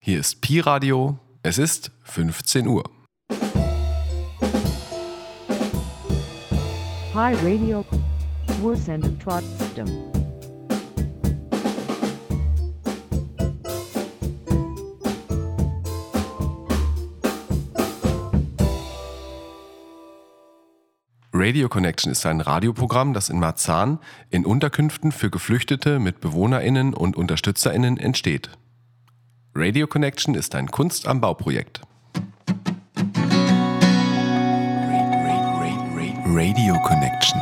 Hier ist Pi Radio. Es ist 15 Uhr. Pi Radio. Wursen trotzdem. Radio Connection ist ein Radioprogramm, das in Marzahn in Unterkünften für Geflüchtete mit BewohnerInnen und UnterstützerInnen entsteht. Radio Connection ist ein Kunst am Bau-Projekt. Radio Connection.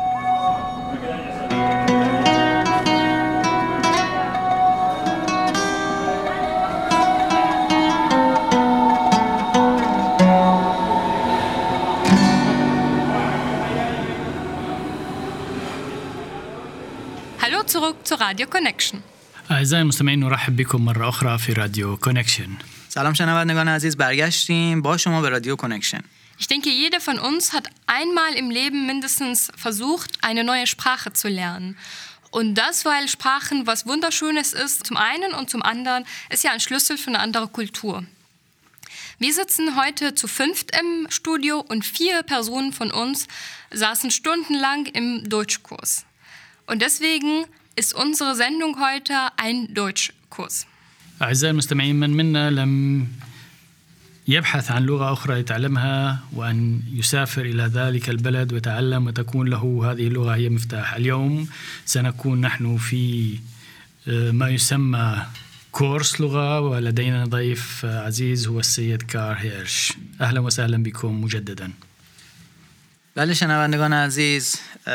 Hallo zurück zu Radio Connection. أعزائي المستمعين نرحب بكم مرة أخرى في راديو كونكشن. سلام شنوندگان عزیز، برگشتیم با شما به رادیو کانکشن. Ich denke, jeder von uns hat einmal im Leben mindestens versucht, eine neue Sprache zu lernen. Und das, weil Sprachen was Wunderschönes ist, zum einen und zum anderen, ist ja ein Schlüssel für eine andere Kultur. Wir sitzen heute zu 5 im Studio und 4 Personen von uns saßen stundenlang im Deutschkurs. Und deswegen ist unsere Sendung heute ein Deutschkurs. أعزائي المستمعين، من منا لم يبحث عن لغة أخرى يتعلمها وأن يسافر إلى ذلك البلد ويتعلم وتكون له هذه اللغة هي مفتاح. اليوم سنكون نحن في ما يسمى كورس لغة، ولدينا ضيف عزيز هو السيد كار هيرش. أهلا وسهلا بكم مجددا. بله شنوندگان عزیز،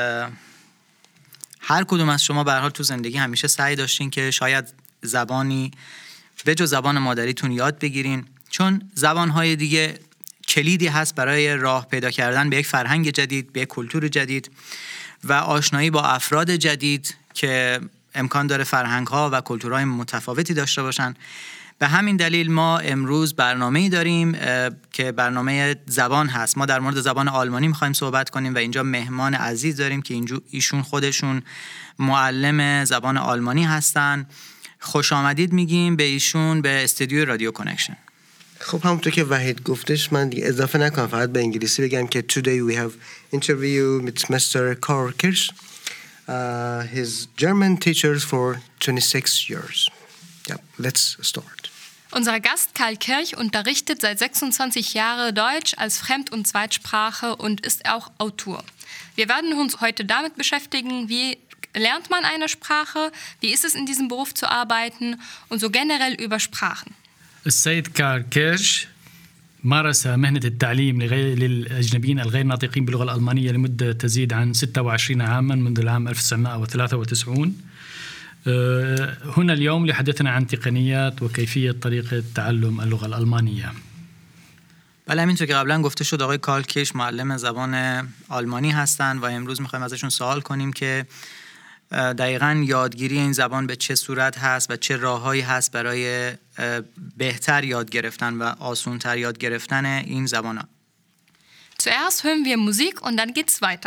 هر کدوم از شما به هر حال تو زندگی همیشه سعی داشتین که شاید زبانی به جز زبان مادریتون یاد بگیرین، چون زبان‌های دیگه کلیدی هست برای راه پیدا کردن به یک فرهنگ جدید، به یک کلتور جدید و آشنایی با افراد جدید که امکان داره فرهنگ‌ها و کلتورهای متفاوتی داشته باشن. به همین دلیل ما امروز برنامه‌ای داریم که برنامه زبان هست. ما در مورد زبان آلمانی می‌خوایم صحبت کنیم و اینجا مهمان عزیز داریم که ایشون خودشون معلم زبان آلمانی هستن. خوش آمدید میگیم به ایشون به استودیو رادیو کانکشن. خب همونطور که وحید گفتش من دیگه اضافه نکنم، فقط به انگلیسی بگم که today we have interview with Mr. Karl Kirsch. His German teachers for 26 years. Yeah, let's start. Unser Gast Karl Kirch unterrichtet seit 26 Jahren Deutsch als Fremd- und Zweitsprache und ist auch Autor. Wir werden uns heute damit beschäftigen, wie lernt man eine Sprache, wie ist es in diesem Beruf zu arbeiten und so generell über Sprachen. السيد كار كيرش مارس مهنة التعليم للأجنبيين الغير ناطقين باللغة الألمانية لمدة تزيد عن 26 عاما منذ العام 1993. هنا اليوم لحديثنا عن تقنيات وكيفية طريقة تعلم اللغة الألمانية. بله همینطور که قبلا گفته شد آقای کارل کیش معلم زبان آلمانی هستند و امروز میخوایم ازشون سوال کنیم که دقیقاً یادگیری این زبان به چه صورت هست و چه راههایی هست برای بهتر یاد گرفتن و آسان‌تر یاد گرفتن این زبان. Zuerst hören wir Musik und dann geht's weiter.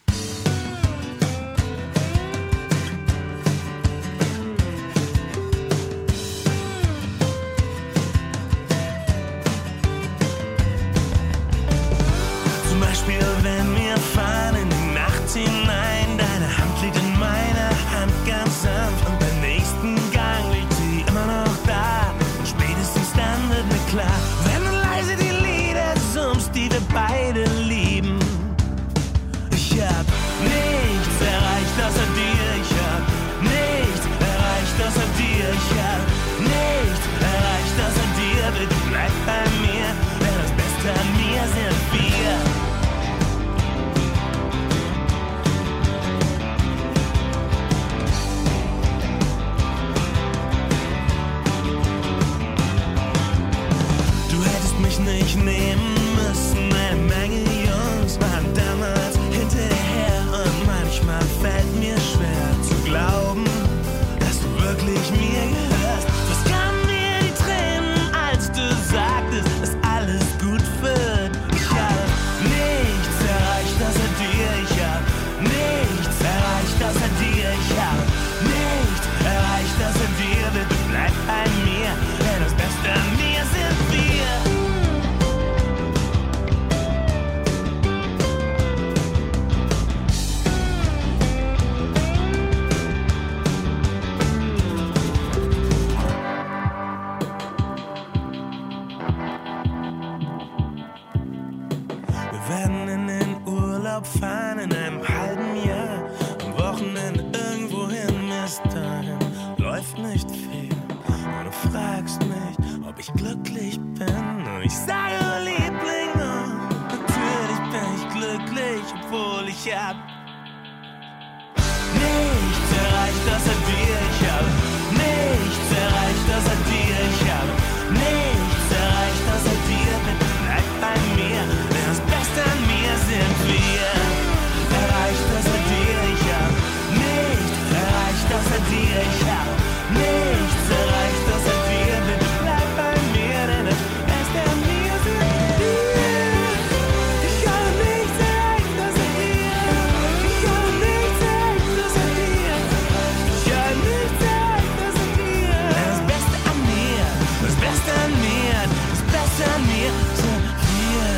Zum Beispiel, wenn wir fahren in die Nacht hinein, deine Hand liegt in meiner Hand ganz sanft und beim nächsten Gang liegt sie immer noch da. Spätestens dann wird mir klar, wenn du leise die Lieder summst, die wir beide lieben. Ich hab nichts erreicht außer dir, ich hab nichts erreicht außer dir, ich hab nichts erreicht außer dir, bitte bleib bei mir, denn das Beste an mir sind wir. Mich nicht nehmen müssen, eine Menge Jungs waren damals hinterher und manchmal fällt mir schwer zu glauben, dass du wirklich mir gehörst. Was kamen mir die Tränen, als du sagtest, dass alles gut wird. Ich hab nichts erreicht außer dir, ich hab nichts erreicht außer dir, ich hab nichts erreicht außer dir, bitte bleib bei mir, denn das Beste Urlaub fahren in einem halben Jahr. Am Wochenende irgendwo hin, bis dahin läuft nicht viel. Und du fragst mich, ob ich glücklich bin. Und ich sage, oh Liebling, oh, natürlich bin ich glücklich, obwohl ich hab nichts erreicht, außer dir. Ich habe nichts erreicht, außer dir. Ich habe nichts erreicht, außer dir. Bitte bleib bei mir, denn das Beste an mir sind wir. Erreicht, außer dir. Ich habe nichts erreicht, außer dir. Ich habe nichts erreicht, außer dir. Bitte bleib bei mir, denn das Beste an mir sind wir. Ich habe nichts erreicht, außer dir. Ich habe nichts erreicht, außer dir. Ich habe nichts erreicht, außer dir. Das Beste an mir, das Beste an mir, das Beste an mir sind wir.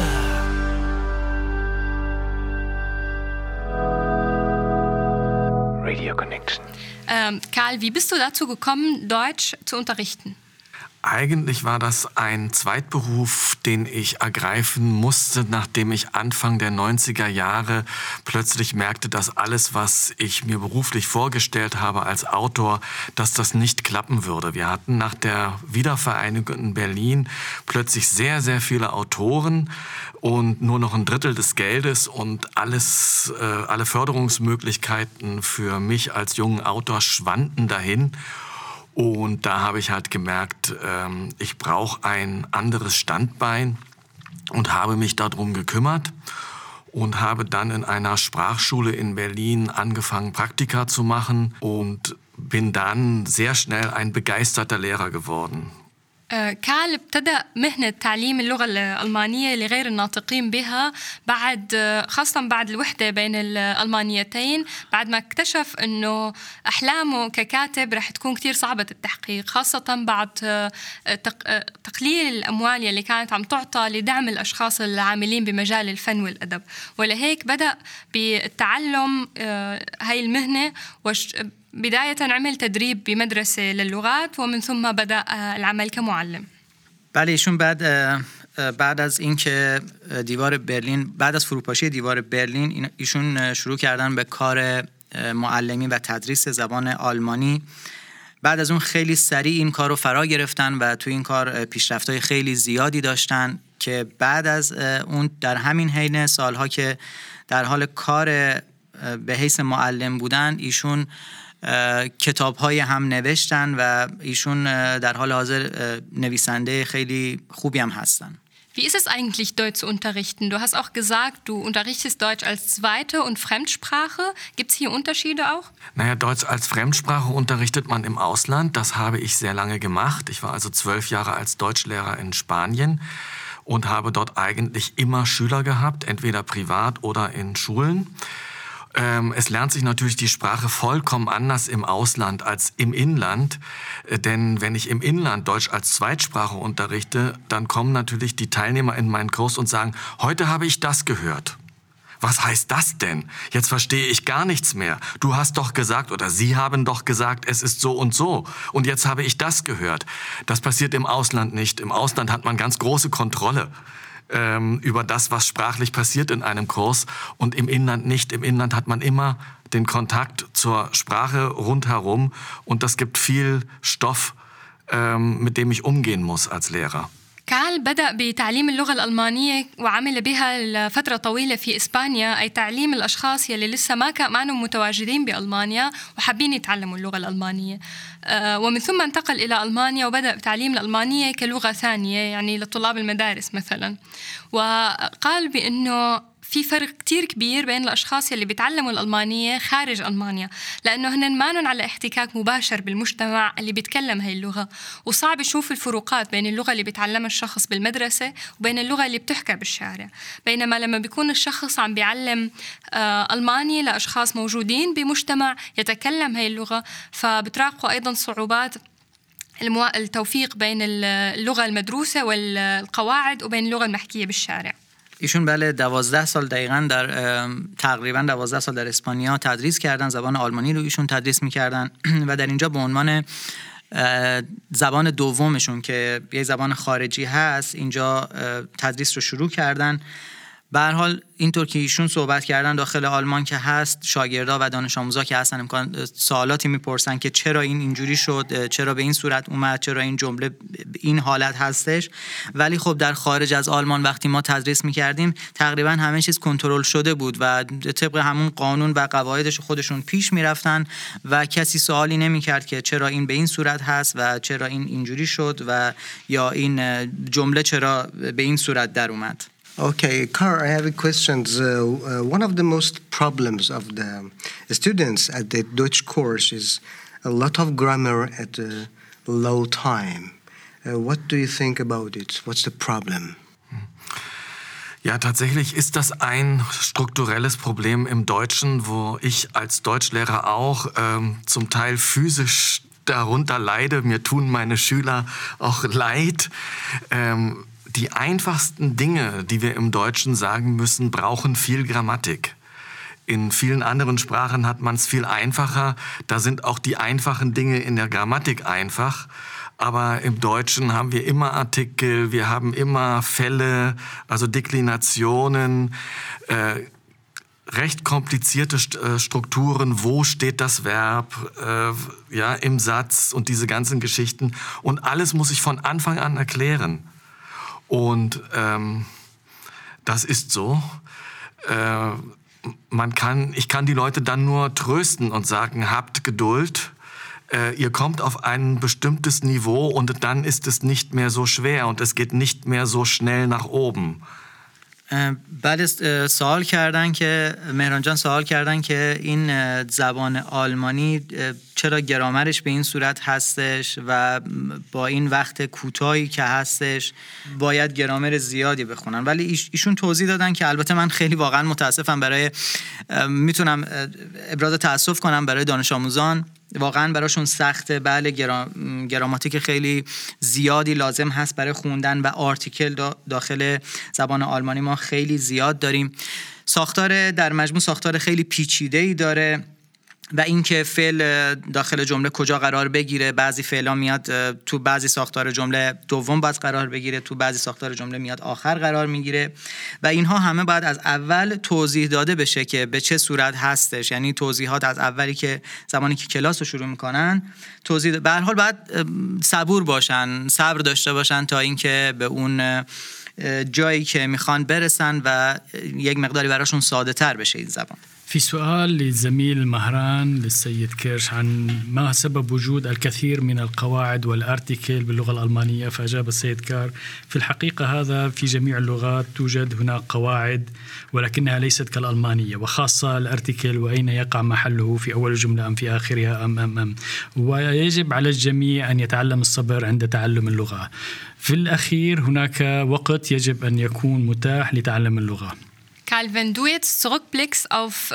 Radio Connection. Karl, wie bist du dazu gekommen, Deutsch zu unterrichten? Eigentlich war das ein Zweitberuf, den ich ergreifen musste, nachdem ich Anfang der 90er Jahre plötzlich merkte, dass alles, was ich mir beruflich vorgestellt habe als Autor, dass das nicht klappen würde. Wir hatten nach der Wiedervereinigung in Berlin plötzlich sehr, sehr viele Autoren und nur noch ein Drittel des Geldes und alle Förderungsmöglichkeiten für mich als jungen Autor schwanden dahin. Und da habe ich halt gemerkt, ich brauche ein anderes Standbein und habe mich darum gekümmert und habe dann in einer Sprachschule in Berlin angefangen, Praktika zu machen und bin dann sehr schnell ein begeisterter Lehrer geworden. كارل ابتدأ مهنة تعليم اللغة الألمانية لغير الناطقين بها خاصة بعد الوحدة بين الألمانيتين، بعد ما اكتشف أنه أحلامه ككاتب رح تكون كتير صعبة التحقيق، خاصة بعد تقليل الأموال اللي كانت عم تعطى لدعم الأشخاص العاملين بمجال الفن والأدب. ولهيك بدأ بالتعلم هاي المهنة بداية عمل تدريب بمدرسة للغات ومن ثم بدأ العمل كمعلم. بله ایشون بعد از اینکه دیوار برلین بعد از فروپاشی دیوار برلین ایشون شروع کردن به کار معلمی و تدریس زبان آلمانی. بعد از اون خیلی سریع این کار رو فرا گرفتن و تو این کار پیشرفت‌های خیلی زیادی داشتن که بعد از اون در همین حین سالها که در حال کار به حیث معلم بودن ایشون کتاب‌های هم نوشتن و ایشون در حال حاضر نویسنده خیلی خوبی هم هستن. Wie ist es eigentlich, Deutsch zu unterrichten? Du hast auch gesagt, du unterrichtest Deutsch als zweite und Fremdsprache. Gibt es hier Unterschiede auch? Naja, Deutsch als Fremdsprache unterrichtet man im Ausland. Das habe ich sehr lange gemacht. Ich war also 12 Jahre als Deutschlehrer in Spanien und habe dort eigentlich immer Schüler gehabt, entweder privat oder in Schulen. Es lernt sich natürlich die Sprache vollkommen anders im Ausland als im Inland. Denn wenn ich im Inland Deutsch als Zweitsprache unterrichte, dann kommen natürlich die Teilnehmer in meinen Kurs und sagen, heute habe ich das gehört. Was heißt das denn? Jetzt verstehe ich gar nichts mehr. Du hast doch gesagt oder Sie haben doch gesagt, es ist so und so. Und jetzt habe ich das gehört. Das passiert im Ausland nicht. Im Ausland hat man ganz große Kontrolle über das, was sprachlich passiert in einem Kurs und im Inland nicht. Im Inland hat man immer den Kontakt zur Sprache rundherum und das gibt viel Stoff, mit dem ich umgehen muss als Lehrer. كارل بدأ بتعليم اللغة الألمانية وعمل بها لفترة طويلة في إسبانيا، أي تعليم الأشخاص يلي لسه ما كانوا متواجدين بألمانيا وحابين يتعلموا اللغة الألمانية. ومن ثم انتقل إلى ألمانيا وبدأ بتعليم الألمانية كلغة ثانية يعني لطلاب المدارس مثلا. وقال بأنه في فرق كتير كبير بين الأشخاص يلي بيتعلموا الألمانية خارج ألمانيا، لأنه هن مانن على احتكاك مباشر بالمجتمع اللي بيتكلم هاي اللغة، وصعب يشوف الفروقات بين اللغة اللي بيتعلمها الشخص بالمدرسة وبين اللغة اللي بتحكى بالشارع. بينما لما بيكون الشخص عم بيعلم ألماني لأشخاص موجودين بمجتمع يتكلم هاي اللغة، فبتراقوا أيضا صعوبات التوفيق بين اللغة المدروسة والقواعد وبين اللغة المحكية بالشارع. ایشون بله 12 سال دقیقاً تقریباً 12 سال در اسپانیا تدریس کردن، زبان آلمانی رو ایشون تدریس می‌کردن و در اینجا به عنوان زبان دومشون که یه زبان خارجی هست اینجا تدریس رو شروع کردن. به هر حال اینطور که ایشون صحبت کردن داخل آلمان که هست، شاگردا و دانش آموزا که هستن امکان سوالاتی میپرسن که چرا این اینجوری شد، چرا به این صورت اومد، چرا این جمله این حالت هستش. ولی خب در خارج از آلمان وقتی ما تدریس میکردیم تقریبا همه چیز کنترل شده بود و طبق همون قانون و قواعدش خودشون پیش میرفتن و کسی سوالی نمیکرد که چرا این به این صورت هست و چرا این اینجوری شد و یا این جمله چرا به این صورت در اومد. Okay, Kar, I have a question. One of the most problems of the students at the Deutsch course is a lot of grammar at a low time. What do you think about it? What's the problem? Ja, tatsächlich ist das ein strukturelles Problem im Deutschen, wo ich als Deutschlehrer auch zum Teil physisch darunter leide. Mir tun meine Schüler auch leid. Die einfachsten Dinge, die wir im Deutschen sagen müssen, brauchen viel Grammatik. In vielen anderen Sprachen hat man es viel einfacher. Da sind auch die einfachen Dinge in der Grammatik einfach. Aber im Deutschen haben wir immer Artikel, wir haben immer Fälle, also Deklinationen, recht komplizierte Strukturen. Wo steht das Verb ja, im Satz und diese ganzen Geschichten. Und alles muss ich von Anfang an erklären. Und das ist so. Ich kann die Leute dann nur trösten und sagen, habt Geduld. Ihr kommt auf ein bestimmtes Niveau und dann ist es nicht mehr so schwer und es geht nicht mehr so schnell nach oben. بعد سوال کردن که مهران جان سوال کردن که این زبان آلمانی چرا گرامرش به این صورت هستش و با این وقت کوتاهی که هستش باید گرامر زیادی بخونن. ولی ایشون توضیح دادن که البته من خیلی واقعا متاسفم برای میتونم ابراز تأسف کنم برای دانش آموزان، واقعا براشون سخته. بله گراماتیک خیلی زیادی لازم هست برای خوندن و آرتیکل داخل زبان آلمانی ما خیلی زیاد داریم. ساختار در مجموع ساختار خیلی پیچیده‌ای داره و اینکه فعل داخل جمله کجا قرار بگیره، بعضی فعلا میاد تو بعضی ساختار جمله دوم باید قرار بگیره، تو بعضی ساختار جمله میاد آخر قرار میگیره و اینها همه باید از اول توضیح داده بشه که به چه صورت هستش. یعنی توضیحات از اولی که زمانی که کلاس رو شروع میکنن توضیح به هر حال باید صبور باشن، صبر داشته باشن تا اینکه به اون جایی که میخوان برسن و یک مقداری براشون ساده تر بشه این زبان. في سؤال للزميل مهران للسيد كيرش عن ما سبب وجود الكثير من القواعد والارتيكل باللغة الألمانية، فأجاب السيد كار في الحقيقة هذا في جميع اللغات توجد هناك قواعد ولكنها ليست كالألمانية، وخاصة الارتيكل وأين يقع محله في أول الجملة أم في آخرها أم ويجب على الجميع أن يتعلم الصبر عند تعلم اللغة. في الأخير هناك وقت يجب أن يكون متاح لتعلم اللغة. Karl, wenn du jetzt zurückblickst auf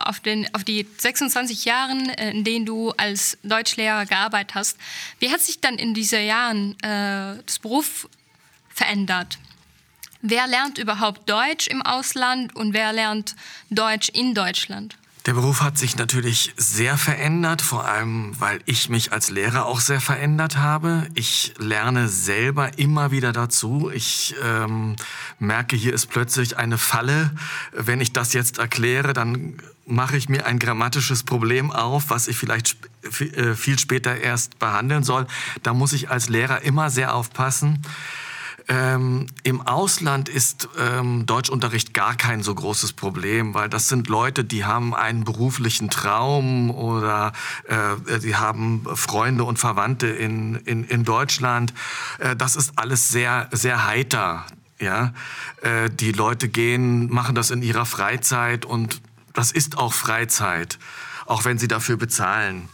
die 26 Jahre, in denen du als Deutschlehrer gearbeitet hast, wie hat sich dann in diesen Jahren das Beruf verändert? Wer lernt überhaupt Deutsch im Ausland und wer lernt Deutsch in Deutschland? Der Beruf hat sich natürlich sehr verändert, vor allem, weil ich mich als Lehrer auch sehr verändert habe. Ich lerne selber immer wieder dazu. Ich merke, hier ist plötzlich eine Falle. Wenn ich das jetzt erkläre, dann mache ich mir ein grammatisches Problem auf, was ich vielleicht viel später erst behandeln soll. Da muss ich als Lehrer immer sehr aufpassen. Im Ausland ist Deutschunterricht gar kein so großes Problem, weil das sind Leute, die haben einen beruflichen Traum oder die haben Freunde und Verwandte in Deutschland. Das ist alles sehr, sehr heiter. Ja? Die Leute machen das in ihrer Freizeit und das ist auch Freizeit, auch wenn sie dafür bezahlen.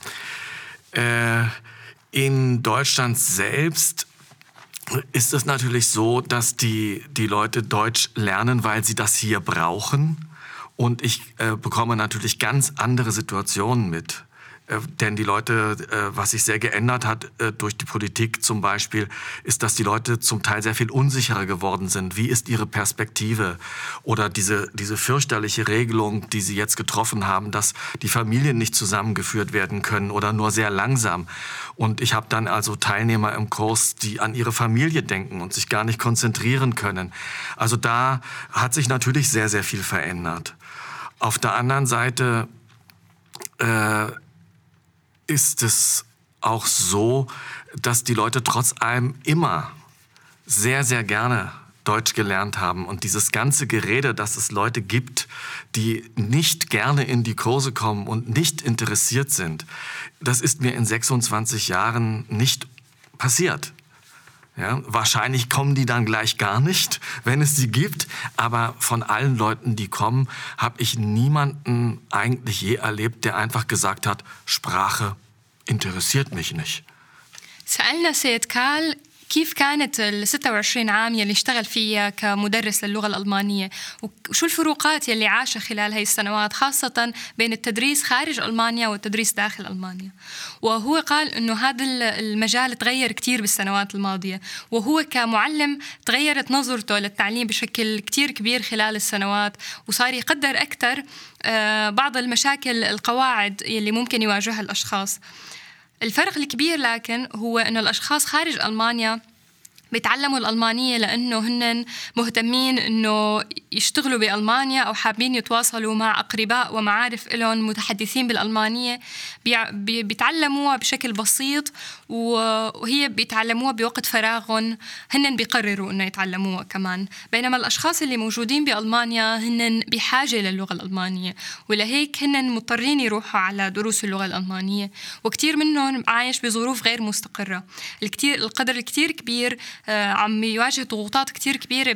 In Deutschland selbst ist es natürlich so, dass die Leute Deutsch lernen, weil sie das hier brauchen. Und ich bekomme natürlich ganz andere Situationen mit. Denn die Leute, was sich sehr geändert hat durch die Politik zum Beispiel, ist, dass die Leute zum Teil sehr viel unsicherer geworden sind. Wie ist ihre Perspektive? Oder diese fürchterliche Regelung, die sie jetzt getroffen haben, dass die Familien nicht zusammengeführt werden können oder nur sehr langsam. Und ich habe dann also Teilnehmer im Kurs, die an ihre Familie denken und sich gar nicht konzentrieren können. Also da hat sich natürlich sehr, sehr viel verändert. Auf der anderen Seite ist es auch so, dass die Leute trotz allem immer sehr, sehr gerne Deutsch gelernt haben. Und dieses ganze Gerede, dass es Leute gibt, die nicht gerne in die Kurse kommen und nicht interessiert sind, das ist mir in 26 Jahren nicht passiert. Ja, wahrscheinlich kommen die dann gleich gar nicht, wenn es sie gibt. Aber von allen Leuten, die kommen, habe ich niemanden eigentlich je erlebt, der einfach gesagt hat, Sprache interessiert mich nicht. سألنا سيد كال كيف كانت ال 26 عام يلي اشتغل فيها كمدرس للغة الألمانية وشو الفروقات يلي عاشها خلال هاي السنوات خاصة بين التدريس خارج ألمانيا والتدريس داخل ألمانيا. وهو قال إنه هذا المجال تغير كتير بالسنوات الماضية، وهو كمعلم تغيرت نظرته للتعليم بشكل كتير كبير خلال السنوات، وصار يقدر أكتر بعض المشاكل القواعد يلي ممكن يواجهها الأشخاص. الفرق الكبير لكن هو أن الأشخاص خارج ألمانيا بيتعلموا الألمانية لأنه هن مهتمين أنه يشتغلوا بألمانيا أو حابين يتواصلوا مع أقرباء ومعارف لهم متحدثين بالألمانية، بيتعلموها بشكل بسيط وهي بيتعلموها بوقت فراغهم، هن بيقرروا أنه يتعلموها كمان. بينما الأشخاص اللي موجودين بألمانيا هن بحاجة للغة الألمانية، ولهيك هن مضطرين يروحوا على دروس اللغة الألمانية، وكتير منهم عايش بظروف غير مستقرة. القدر الكتير كبير عم يواجه ضغوطات كتير كبيرة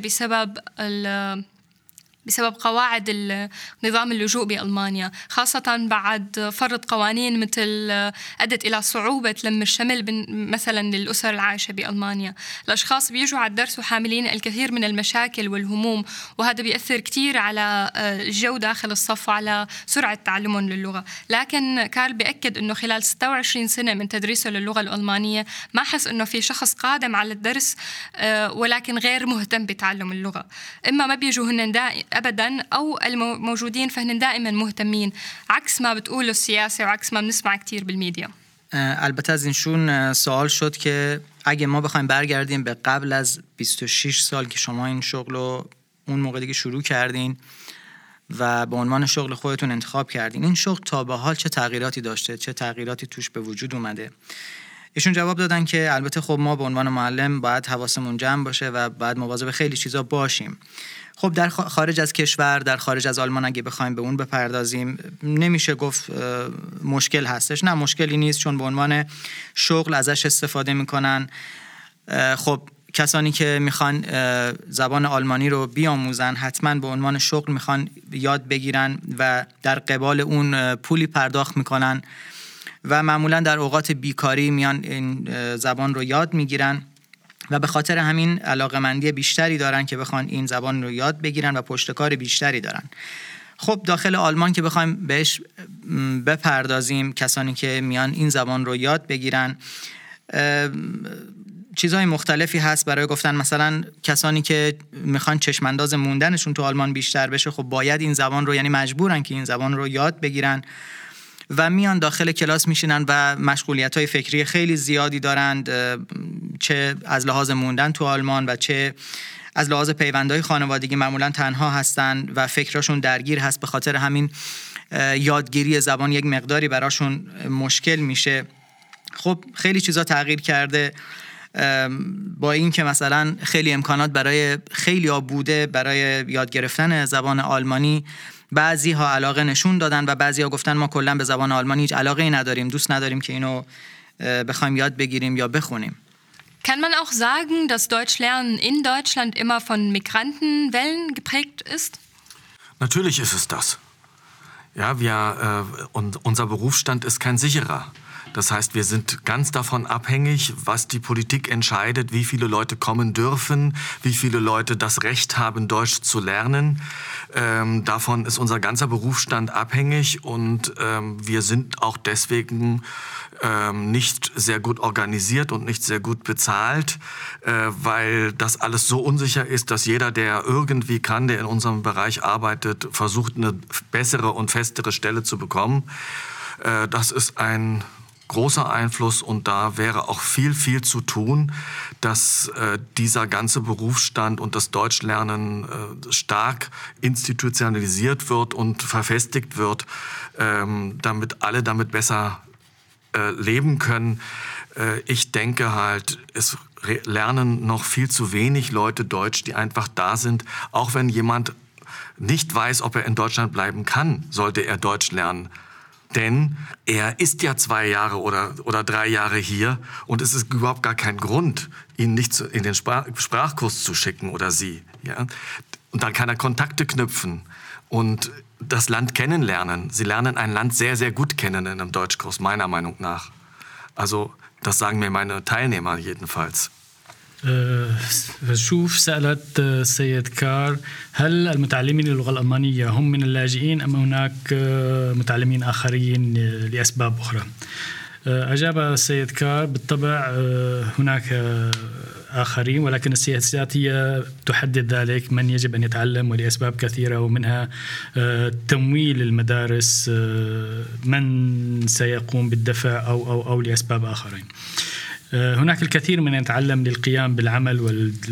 بسبب قواعد نظام اللجوء بألمانيا، خاصة بعد فرض قوانين مثل أدت إلى صعوبة لم الشمل مثلا للأسر العايشة بألمانيا. الأشخاص بيجوا على الدرس وحاملين الكثير من المشاكل والهموم، وهذا بيأثر كتير على الجو داخل الصف وعلى سرعة تعلمهم للغة. لكن كارل بيأكد أنه خلال 26 سنة من تدريسه للغة الألمانية ما حس أنه في شخص قادم على الدرس ولكن غير مهتم بتعلم اللغة. إما ما بيجوا هن أبداً أو الموجودين فهن دائماً مهتمين، عكس ما بتقوله السياسة وعكس ما بنسمع كتير بالميديا. البته از اینشون سوال شد که اگه ما بخوایم برگردیم به قبل از 26 سال که شما این شغل رو اون موقع دیگه شروع کردین و به عنوان شغل خودتون انتخاب کردین، این شغل تا به حال چه تغییراتی داشته، چه تغییراتی توش به وجود اومده؟ ایشون جواب دادن که البته خب ما به عنوان معلم باید حواسمون جمع باشه و باید مواظب خیلی چیزا باشیم. خب در خارج از کشور، در خارج از آلمان اگه بخوایم به اون بپردازیم، نمیشه گفت مشکل هستش. نه، مشکلی نیست، چون به عنوان شغل ازش استفاده میکنن. خب کسانی که میخوان زبان آلمانی رو بیاموزن حتما به عنوان شغل میخوان یاد بگیرن و در قبال اون پولی پرداخت میکنن و معمولا در اوقات بیکاری میان این زبان رو یاد میگیرن و به خاطر همین علاقه‌مندی بیشتری دارن که بخوان این زبان رو یاد بگیرن و پشتکار بیشتری دارن. خب داخل آلمان که بخوایم بهش بپردازیم، کسانی که میان این زبان رو یاد بگیرن، چیزهای مختلفی هست برای گفتن. مثلا کسانی که میخوان چشمانداز موندنشون تو آلمان بیشتر بشه، خب باید این زبان رو، یعنی مجبورن که این زبان رو یاد بگیرن و میان داخل کلاس میشینن و مشغولیت‌های فکری خیلی زیادی دارند، چه از لحاظ موندن تو آلمان و چه از لحاظ پیوندهای خانوادگی. معمولا تنها هستن و فکرشون درگیر هست، به خاطر همین یادگیری زبان یک مقداری براشون مشکل میشه. خب خیلی چیزا تغییر کرده، با این که مثلا خیلی امکانات برای خیلی ها بوده برای یاد گرفتن زبان آلمانی. بعضی ها علاقه نشون دادن و بعضی ها گفتن ما کلا به زبان آلمانی هیچ علاقه نداریم، دوست نداریم که اینو بخوایم یاد بگیریم یا بخونیم. Kann man auch sagen, dass Deutschlernen in Deutschland immer von Migrantenwellen geprägt ist? Natürlich ist es das. Ja, und unser Berufsstand ist kein sicherer. Das heißt, wir sind ganz davon abhängig, was die Politik entscheidet, wie viele Leute kommen dürfen, wie viele Leute das Recht haben, Deutsch zu lernen. Davon ist unser ganzer Berufsstand abhängig und wir sind auch deswegen nicht sehr gut organisiert und nicht sehr gut bezahlt, weil das alles so unsicher ist, dass jeder, der irgendwie kann, der in unserem Bereich arbeitet, versucht, eine bessere und festere Stelle zu bekommen. Das ist ein großer Einfluss und da wäre auch viel, viel zu tun, dass dieser ganze Berufsstand und das Deutschlernen stark institutionalisiert wird und verfestigt wird, damit alle damit besser leben können. Ich denke halt, es lernen noch viel zu wenig Leute Deutsch, die einfach da sind. Auch wenn jemand nicht weiß, ob er in Deutschland bleiben kann, sollte er Deutsch lernen. Denn er ist ja 2 Jahre oder 3 Jahre hier und es ist überhaupt gar kein Grund, ihn nicht in den Sprachkurs zu schicken oder sie. Ja? Und dann kann er Kontakte knüpfen und das Land kennenlernen. Sie lernen ein Land sehr, sehr gut kennen in einem Deutschkurs, meiner Meinung nach. Also das sagen mir meine Teilnehmer jedenfalls. شوف سألت السيد كار هل المتعلمين للغة الألمانية هم من اللاجئين أم هناك متعلمين آخرين لأسباب أخرى؟ أجاب السيد كار بالطبع هناك آخرين ولكن السياسات هي تحدد ذلك من يجب أن يتعلم ولأسباب كثيرة ومنها تمويل المدارس من سيقوم بالدفع أو لأسباب آخرين. هناك الكثير من يتعلم للقيام بالعمل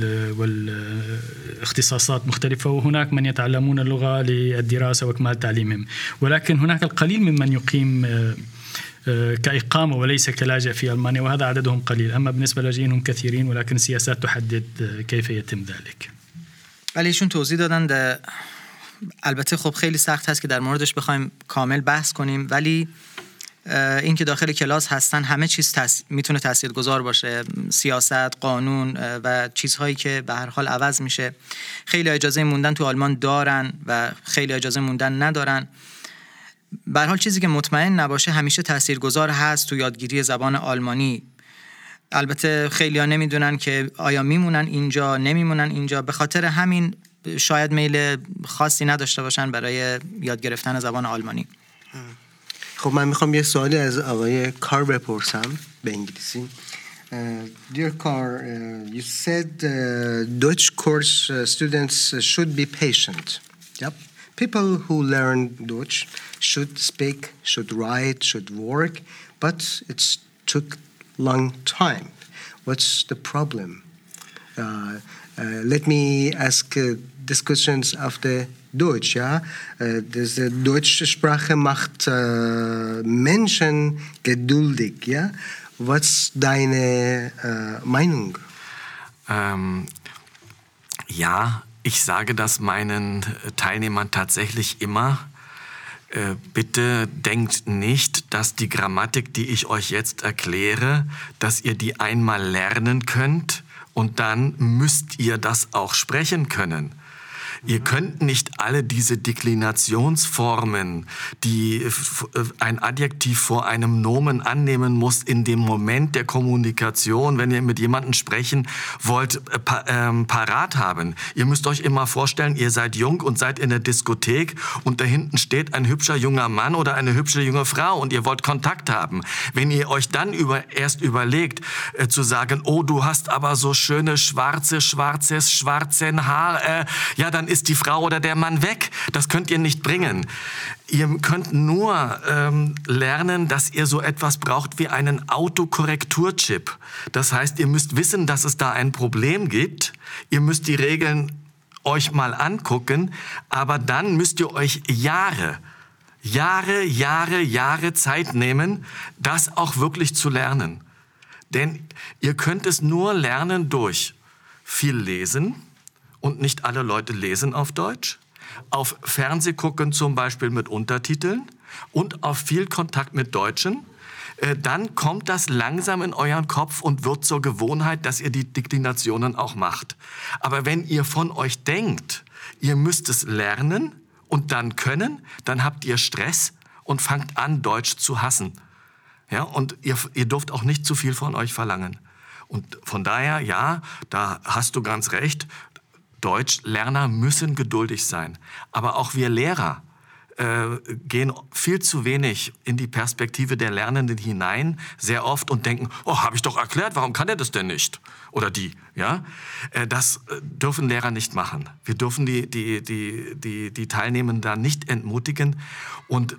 والاختصاصات مختلفة وهناك من يتعلمون اللغة للدراسة وإكمال تعليمهم ولكن هناك القليل ممن يقيم كإقامة وليس كلاجئ في ألمانيا وهذا عددهم قليل أما بالنسبة للاجئين هم كثيرين ولكن السياسات تحدد كيف يتم ذلك. ولی ایشون توضیح دادن البته خب خیلی سخت هست که در موردش بخوایم کامل بحث کنیم ولی این که داخل کلاس هستن همه چیز میتونه تاثیرگذار باشه سیاست، قانون و چیزهایی که به هر حال عوض میشه. خیلی اجازه موندن تو آلمان دارن و خیلی اجازه موندن ندارن. به هر حال چیزی که مطمئن نباشه همیشه تاثیرگذار هست تو یادگیری زبان آلمانی. البته خیلی‌ها نمیدونن که آیا میمونن اینجا نمیمونن اینجا به خاطر همین شاید میل خاصی نداشته باشن برای یاد گرفتن زبان آلمانی. خب من میخوام یه سوالی از آقای کار بپرسم به انگلیسی. Dear Carr, you said Dutch course students should be patient. Yep. People who learn Dutch should speak, should write, should work, but it took long time. What's the problem? Let me ask discussions of the Deutsch, ja. Diese deutsche Sprache macht Menschen geduldig, ja. Was deine Meinung? Ja, ich sage das meinen Teilnehmern tatsächlich immer. Bitte denkt nicht, dass die Grammatik, die ich euch jetzt erkläre, dass ihr die einmal lernen könnt und dann müsst ihr das auch sprechen können. Ihr könnt nicht alle diese Deklinationsformen, die ein Adjektiv vor einem Nomen annehmen muss, in dem Moment der Kommunikation, wenn ihr mit jemandem sprechen wollt, parat haben. Ihr müsst euch immer vorstellen, ihr seid jung und seid in der Diskothek und da hinten steht ein hübscher junger Mann oder eine hübsche junge Frau und ihr wollt Kontakt haben. Wenn ihr euch dann erst überlegt, zu sagen, oh, du hast aber so schöne schwarzen Haar, ja, dann ist die Frau oder der Mann weg. Das könnt ihr nicht bringen. Ihr könnt nur lernen, dass ihr so etwas braucht wie einen Autokorrekturchip. Das heißt, ihr müsst wissen, dass es da ein Problem gibt. Ihr müsst die Regeln euch mal angucken, aber dann müsst ihr euch Jahre Zeit nehmen, das auch wirklich zu lernen. Denn ihr könnt es nur lernen durch viel Lesen, und nicht alle Leute lesen auf Deutsch, auf Fernseh gucken zum Beispiel mit Untertiteln und auf viel Kontakt mit Deutschen, dann kommt das langsam in euren Kopf und wird zur Gewohnheit, dass ihr die Deklinationen auch macht. Aber wenn ihr von euch denkt, ihr müsst es lernen und dann können, dann habt ihr Stress und fangt an, Deutsch zu hassen. Ja, und ihr dürft auch nicht zu viel von euch verlangen. Und von daher, ja, da hast du ganz recht, Deutschlerner müssen geduldig sein. Aber auch wir Lehrer gehen viel zu wenig in die Perspektive der Lernenden hinein, sehr oft, und denken, oh, habe ich doch erklärt, warum kann er das denn nicht? Oder die, ja? Das dürfen Lehrer nicht machen. Wir dürfen die Teilnehmenden da nicht entmutigen. Und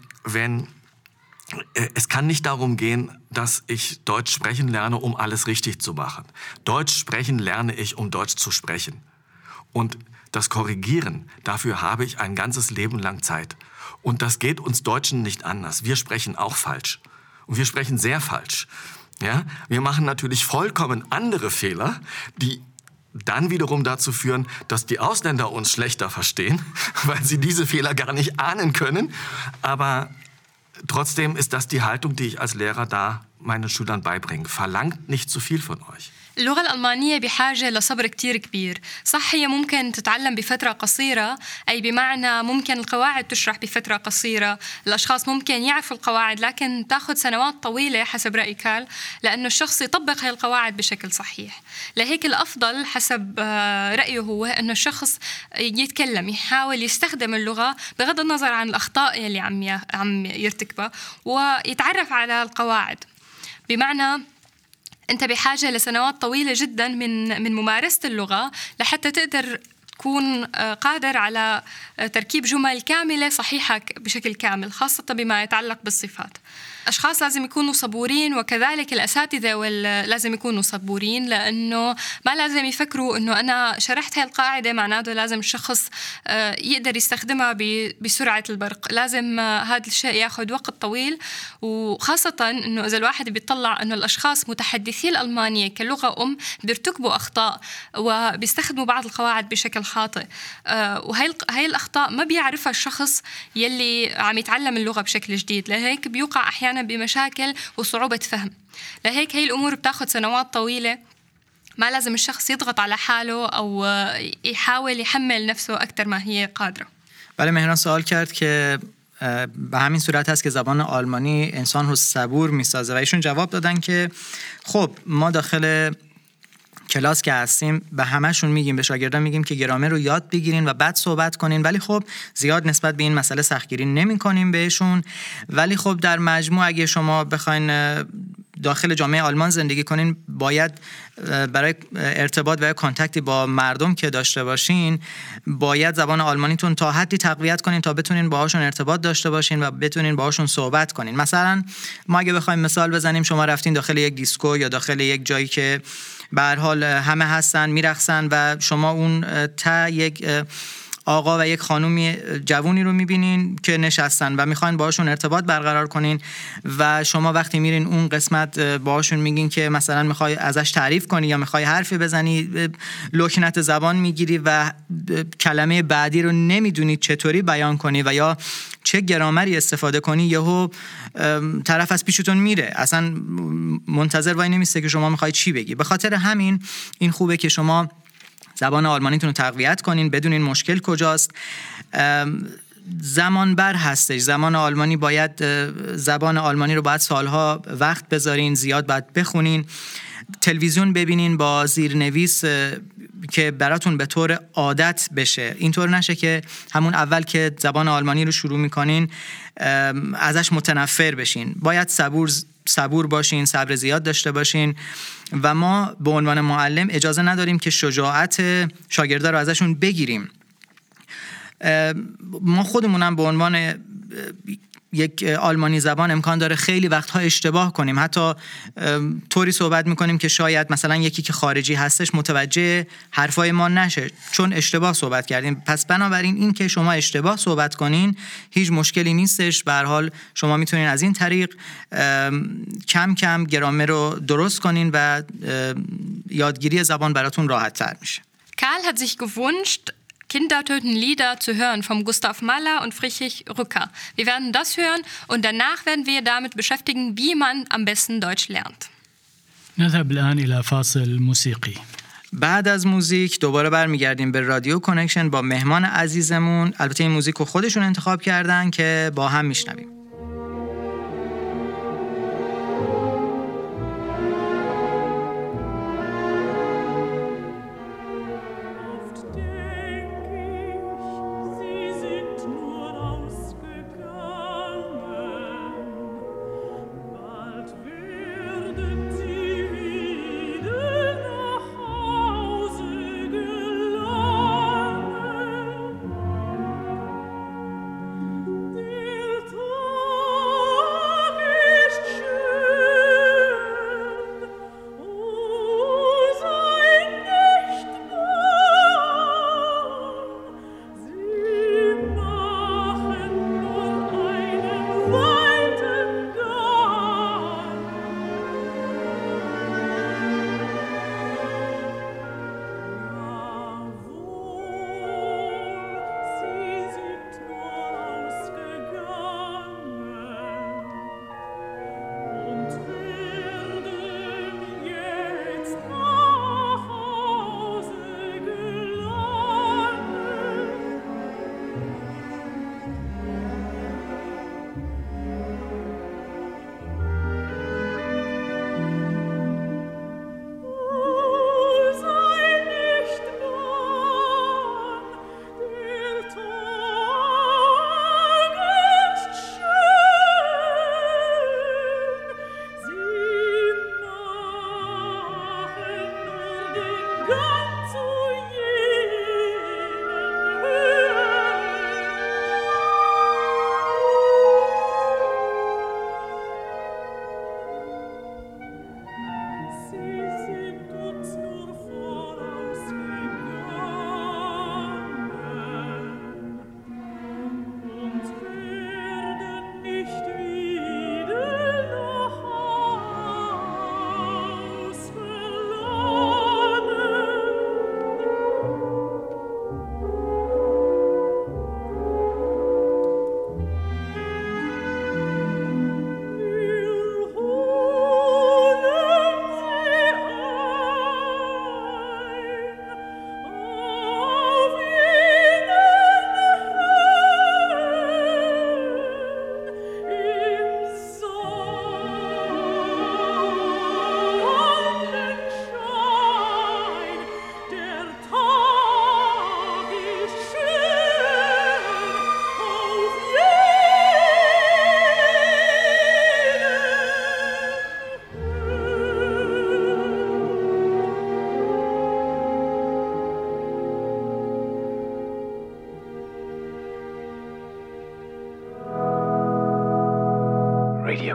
es kann nicht darum gehen, dass ich Deutsch sprechen lerne, um alles richtig zu machen. Deutsch sprechen lerne ich, um Deutsch zu sprechen. Und das Korrigieren, dafür habe ich ein ganzes Leben lang Zeit. Und das geht uns Deutschen nicht anders. Wir sprechen auch falsch. Und wir sprechen sehr falsch. Ja? Wir machen natürlich vollkommen andere Fehler, die dann wiederum dazu führen, dass die Ausländer uns schlechter verstehen, weil sie diese Fehler gar nicht ahnen können. Aber trotzdem ist das die Haltung, die ich als Lehrer da meinen Schülern beibringe. Verlangt nicht zu viel von euch. اللغة الألمانية بحاجة لصبر كتير كبير. صح هي ممكن تتعلم بفترة قصيرة، أي بمعنى ممكن القواعد تشرح بفترة قصيرة، الأشخاص ممكن يعرفوا القواعد، لكن تأخذ سنوات طويلة حسب رأي كال لأنه الشخص يطبق هاي القواعد بشكل صحيح. لهيك الأفضل حسب رأيه هو أنه الشخص يتكلم، يحاول يستخدم اللغة بغض النظر عن الأخطاء اللي عم يرتكبها، ويتعرف على القواعد. بمعنى أنت بحاجة لسنوات طويلة جداً من ممارسة اللغة لحتى تقدر تكون قادر على تركيب جمل كاملة صحيحة بشكل كامل، خاصة بما يتعلق بالصفات. أشخاص لازم يكونوا صبورين، وكذلك الأساتذة لازم يكونوا صبورين، لأنه ما لازم يفكروا أنه أنا شرحت هاي القاعدة معناته لازم الشخص يقدر يستخدمها بسرعة البرق. لازم هذا الشيء يأخذ وقت طويل، وخاصة أنه إذا الواحد بيطلع أنه الأشخاص متحدثي الألمانية كلغة بيرتكبوا أخطاء وبيستخدموا بعض القواعد بشكل خاطئ، وهي الأخطاء ما بيعرفها الشخص يلي عم يتعلم اللغة بشكل جديد، لهيك بيوقع أحيانا بمشاكل وصعوبة فهم. لهيك هي الأمور بتاخد سنوات طويلة. ما لازم الشخص يضغط على حاله أو يحاول يحمل نفسه أكثر ما هي قادرة. بله مهران سوال کرد که به همین صورت هست که زبان آلمانی انسان رو صبور میسازه و ایشون جواب دادن که خب ما داخل کلاس که هستیم به همه‌شون میگیم، به شاگردان میگیم که گرامر رو یاد بگیرین و بعد صحبت کنین، ولی خب زیاد نسبت به این مسئله سختگیری نمی‌کنیم بهشون. ولی خب در مجموع اگه شما بخواین داخل جامعه آلمان زندگی کنین، باید برای ارتباط و کانتکتی با مردم که داشته باشین، باید زبان آلمانیتون تا حدی تقویت کنین تا بتونین باهاشون ارتباط داشته باشین و بتونین باهاشون صحبت کنین. مثلا ما اگه بخوایم مثال بزنیم، شما رفتین داخل یک دیسکو یا داخل یک جایی که به هر حال همه هستن میرقصن و شما اون یک آقا و یک خانومی جوونی رو میبینین که نشستن و میخواین باهاشون ارتباط برقرار کنین و شما وقتی میرین اون قسمت باهاشون میگین که مثلا میخوای ازش تعریف کنی یا میخوای حرفی بزنی، لکنت زبان میگیری و کلمه بعدی رو نمیدونی چطوری بیان کنی و یا چه گرامری استفاده کنی، یهو طرف از پیشتون میره، اصلا منتظر وای نمیسته که شما میخوای چی بگی. به خاطر همین این خوبه که شما زبان آلمانیتون رو تقویت کنین، بدونین مشکل کجاست. زمان بر هستش، زبان آلمانی رو باید سالها وقت بذارین، زیاد باید بخونین، تلویزیون ببینین با زیرنویس که براتون به طور عادت بشه. اینطور نشه که همون اول که زبان آلمانی رو شروع میکنین ازش متنفر بشین. باید صبور باشین، صبر زیاد داشته باشین و ما به عنوان معلم اجازه نداریم که شجاعت شاگردا رو ازشون بگیریم. ما خودمونم به عنوان یک آلمانی زبان امکان داره خیلی وقتها اشتباه کنیم، حتی طوری صحبت میکنیم که شاید مثلا یکی که خارجی هستش متوجه حرفای ما نشه چون اشتباه صحبت کردیم. پس بنابراین این که شما اشتباه صحبت کنین هیچ مشکلی نیستش. به هر حال شما میتونین از این طریق کم کم گرامر رو درست کنین و یادگیری زبان براتون راحت تر میشه. Karl hat sich gewünscht, Kinder töten Lieder zu hören vom Gustav Mahler und Friedrich Rücker. Wir werden das hören und danach werden wir damit beschäftigen, wie man am besten Deutsch lernt. نذهب الآن إلى فاصل موسيقي. بعد از موزیک دوباره برمیگردیم به رادیو کانکشن با مهمان عزیزمون. البته این موزیک رو خودشون انتخاب کردن که با هم میشنویم.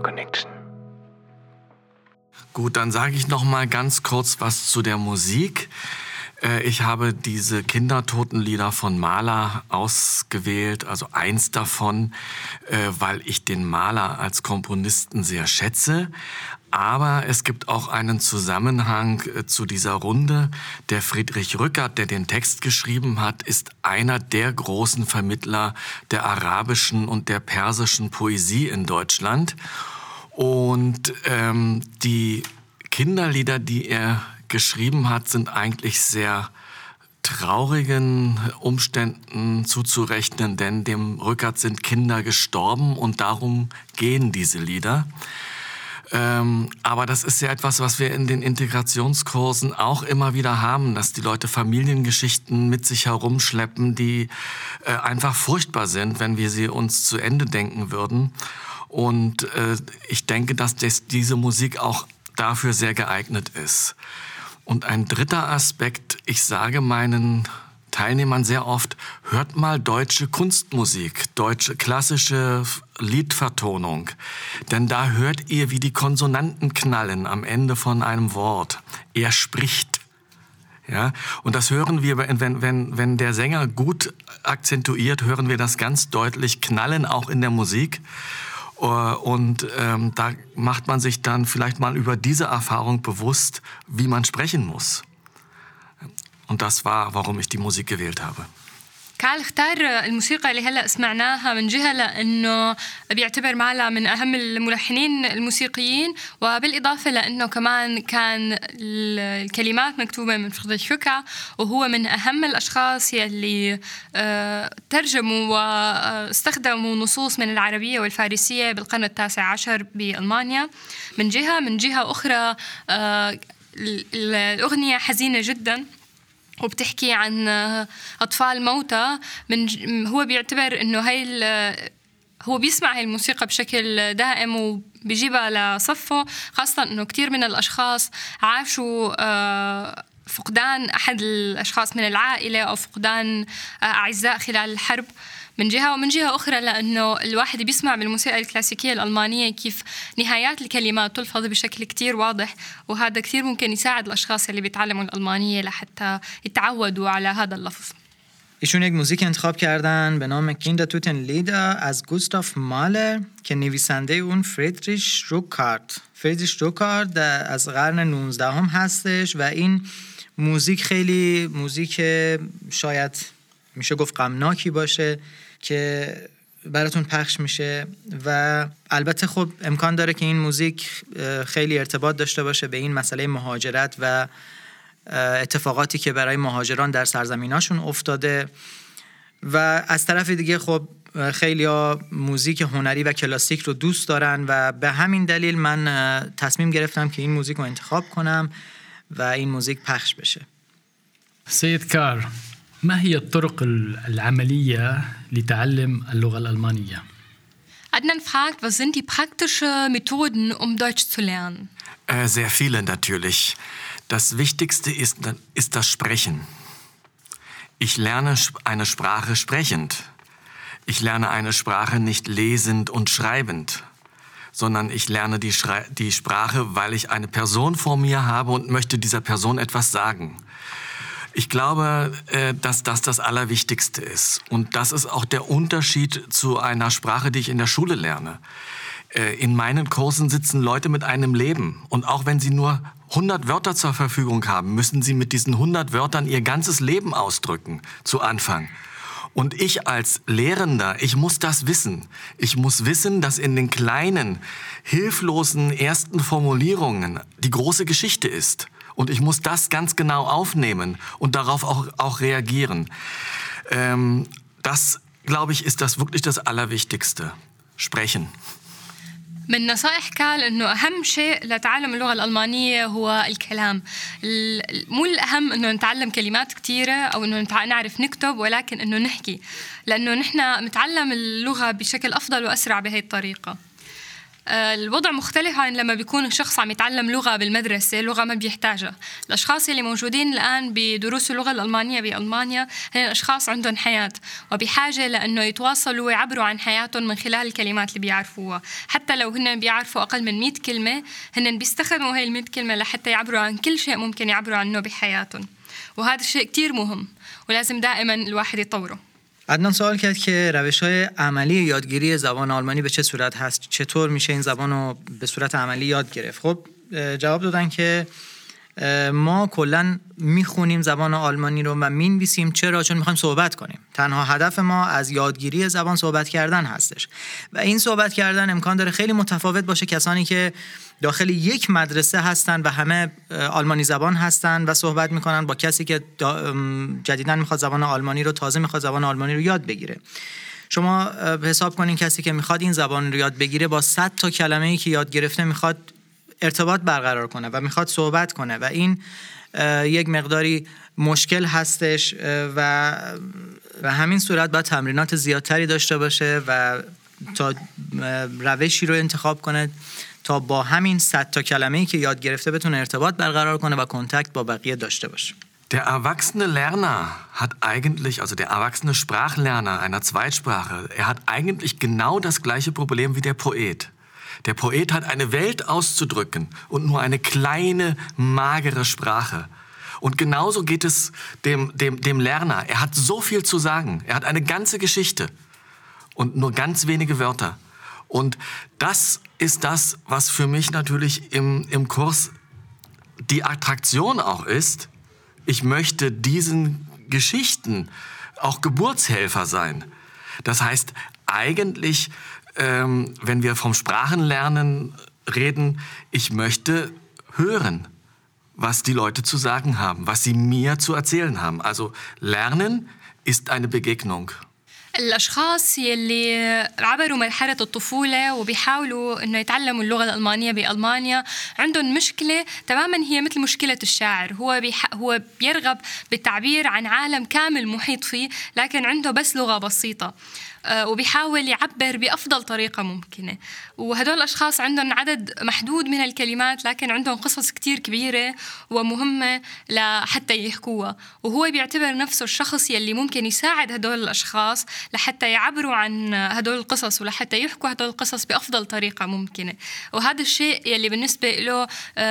Connection. Gut, dann sage ich noch mal ganz kurz was zu der Musik. Ich habe diese Kindertotenlieder von Mahler ausgewählt, also eins davon, weil ich den Mahler als Komponisten sehr schätze. Aber es gibt auch einen Zusammenhang zu dieser Runde. Der Friedrich Rückert, der den Text geschrieben hat, ist einer der großen Vermittler der arabischen und der persischen Poesie in Deutschland. Und die Kinderlieder, die er geschrieben hat, sind eigentlich sehr traurigen Umständen zuzurechnen, denn dem Rückert sind Kinder gestorben und darum gehen diese Lieder. Aber das ist ja etwas, was wir in den Integrationskursen auch immer wieder haben, dass die Leute Familiengeschichten mit sich herumschleppen, die einfach furchtbar sind, wenn wir sie uns zu Ende denken würden. Und ich denke, dass diese Musik auch dafür sehr geeignet ist. Und ein dritter Aspekt, ich sage meinen Teilnehmern sehr oft, hört mal deutsche Kunstmusik, deutsche klassische Liedvertonung. Denn da hört ihr, wie die Konsonanten knallen am Ende von einem Wort. Er spricht. Ja? Und das hören wir, wenn der Sänger gut akzentuiert, hören wir das ganz deutlich knallen, auch in der Musik. Und da macht man sich dann vielleicht mal über diese Erfahrung bewusst, wie man sprechen muss. Und das war, warum ich die Musik gewählt habe. كال اختار الموسيقى اللي هلأ سمعناها من جهة لأنه بيعتبر مالا من أهم الملحنين الموسيقيين، وبالإضافة لأنه كمان كان الكلمات مكتوبة من فريدريش ريكر، وهو من أهم الأشخاص يلي ترجموا واستخدموا نصوص من العربية والفارسية بالقرن ال19 بألمانيا. من جهة أخرى الأغنية حزينة جداً وبتحكي عن أطفال موتى. هو بيعتبر إنه هو بيسمع هاي الموسيقى بشكل دائم وبيجيبها لصفه، خاصة إنه كتير من الأشخاص عاشوا فقدان أحد الأشخاص من العائلة أو فقدان أعزاء خلال الحرب. من جهة، ومن جهة أخرى لأنه الواحد بيسمع بالموسيقى الكلاسيكية الألمانية كيف نهايات الكلمات تلفظ بشكل كتير واضح، وهذا كتير ممكن يساعد الأشخاص اللي بيتعلموا الألمانية لحتى يتعودوا على هذا اللفظ. ایشون یک موزیک انتخاب کردن به نام کیندا توتن لیدا از گوستاف مالر که نویسنده اون فریدریش روکارد از قرن 19 هستش و این موزیک خیلی موزیک شاید میشه گفت غمناکی باشه که براتون پخش میشه و البته خب امکان داره که این موزیک خیلی ارتباط داشته باشه به این مسئله مهاجرت و اتفاقاتی که برای مهاجران در سرزمیناشون افتاده. و از طرف دیگه خب خیلی‌ها موزیک هنری و کلاسیک رو دوست دارن و به همین دلیل من تصمیم گرفتم که این موزیک رو انتخاب کنم و این موزیک پخش بشه. سيد كار، ما هي الطرق العملية لتعلم اللغة الألمانية؟ Adnan fragt, was sind die praktischen Methoden, um Deutsch zu lernen? Sehr viele natürlich. Das Wichtigste ist das Sprechen. Ich lerne eine Sprache sprechend. Ich lerne eine Sprache nicht lesend und schreibend, sondern ich lerne die Sprache, weil ich eine Person vor mir habe und möchte dieser Person etwas sagen. Ich glaube, dass das Allerwichtigste ist. Und das ist auch der Unterschied zu einer Sprache, die ich in der Schule lerne. In meinen Kursen sitzen Leute mit einem Leben. Und auch wenn sie nur 100 Wörter zur Verfügung haben, müssen sie mit diesen 100 Wörtern ihr ganzes Leben ausdrücken, zu Anfang. Und ich als Lehrender, ich muss das wissen. Ich muss wissen, dass in den kleinen, hilflosen ersten Formulierungen die große Geschichte ist. Und ich muss das ganz genau aufnehmen und darauf auch reagieren. Das, glaube ich, ist das wirklich das Allerwichtigste. Sprechen. من نصائح قال إنه أهم شيء لتعلم اللغة الألمانية هو الكلام. مو الأهم إنه نتعلم كلمات كتيرة أو إنه نعرف نكتب، ولكن إنه نحكي، لأنه نحن نتعلم اللغة بشكل أفضل وأسرع بهي الطريقة. الوضع مختلف عن لما بيكون الشخص عم يتعلم لغة بالمدرسة، لغة ما بيحتاجها. الأشخاص اللي موجودين الآن بدروس اللغة الألمانية بألمانيا هن أشخاص عندهم حياة وبحاجة لأنه يتواصلوا ويعبروا عن حياتهم من خلال الكلمات اللي بيعرفوها. حتى لو هن بيعرفوا أقل من 100 كلمة هن بيستخدموا هاي 100 كلمة لحتى يعبروا عن كل شيء ممكن يعبروا عنه بحياتهم، وهذا الشيء كتير مهم ولازم دائما الواحد يطوره. عدنان سوال کرد که روش‌های عملی یادگیری زبان آلمانی به چه صورت هست؟ چطور میشه این زبان رو به صورت عملی یاد گرفت؟ خب جواب دادن که ما کلاً میخونیم زبان آلمانی رو و مینویسیم. چرا؟ چون میخوایم صحبت کنیم. تنها هدف ما از یادگیری زبان صحبت کردن هستش و این صحبت کردن امکان داره خیلی متفاوت باشه. کسانی که داخل یک مدرسه هستن و همه آلمانی زبان هستن و صحبت میکنن با کسی که جدیداً میخواد زبان آلمانی رو زبان آلمانی رو یاد بگیره. شما حساب کنین کسی که میخواد این زبان رو یاد بگیره با 100 تا کلمه‌ای که یاد گرفته میخواد ارتباط برقرار کنه و میخواد صحبت کنه و این یک مقداری مشکل هستش و همین صورت باید تمرینات زیادتری داشته باشه و تا روشی رو انتخاب کنه تا با همین 100 تا کلمه‌ای که یاد گرفته بتونه ارتباط برقرار کنه و کنتاکت با بقیه داشته باشه. Der erwachsene Lerner hat eigentlich, also der erwachsene Sprachlerner einer Zweitsprache, er hat eigentlich genau das gleiche Problem wie der Poet. Der Poet hat eine Welt auszudrücken und nur eine kleine, magere Sprache. Und genauso geht es dem Lerner. Er hat so viel zu sagen. Er hat eine ganze Geschichte und nur ganz wenige Wörter. Und das ist das, was für mich natürlich im Kurs die Attraktion auch ist. Ich möchte diesen Geschichten auch Geburtshelfer sein. Das heißt, eigentlich, wenn wir vom Sprachenlernen reden, ich möchte hören, was die Leute zu sagen haben, was sie mir zu erzählen haben. Also Lernen ist eine Begegnung. الأشخاص يلي عبروا مرحلة الطفولة وبيحاولوا إنه يتعلموا اللغة الألمانية بألمانيا عندهم مشكلة تماماً هي مثل مشكلة الشاعر. هو بيرغب بالتعبير عن عالم كامل محيط فيه لكن عنده بس لغة بسيطة وبيحاول يعبر بأفضل طريقة ممكنة. وهدول الأشخاص عندهم عدد محدود من الكلمات لكن عندهم قصص كتير كبيرة ومهمة لحتى يحكوها، وهو بيعتبر نفسه الشخص يلي ممكن يساعد هدول الأشخاص لحتى يعبروا عن هدول القصص ولحتى يحكوا هدول القصص بأفضل طريقة ممكنة. وهذا الشيء يلي بالنسبة له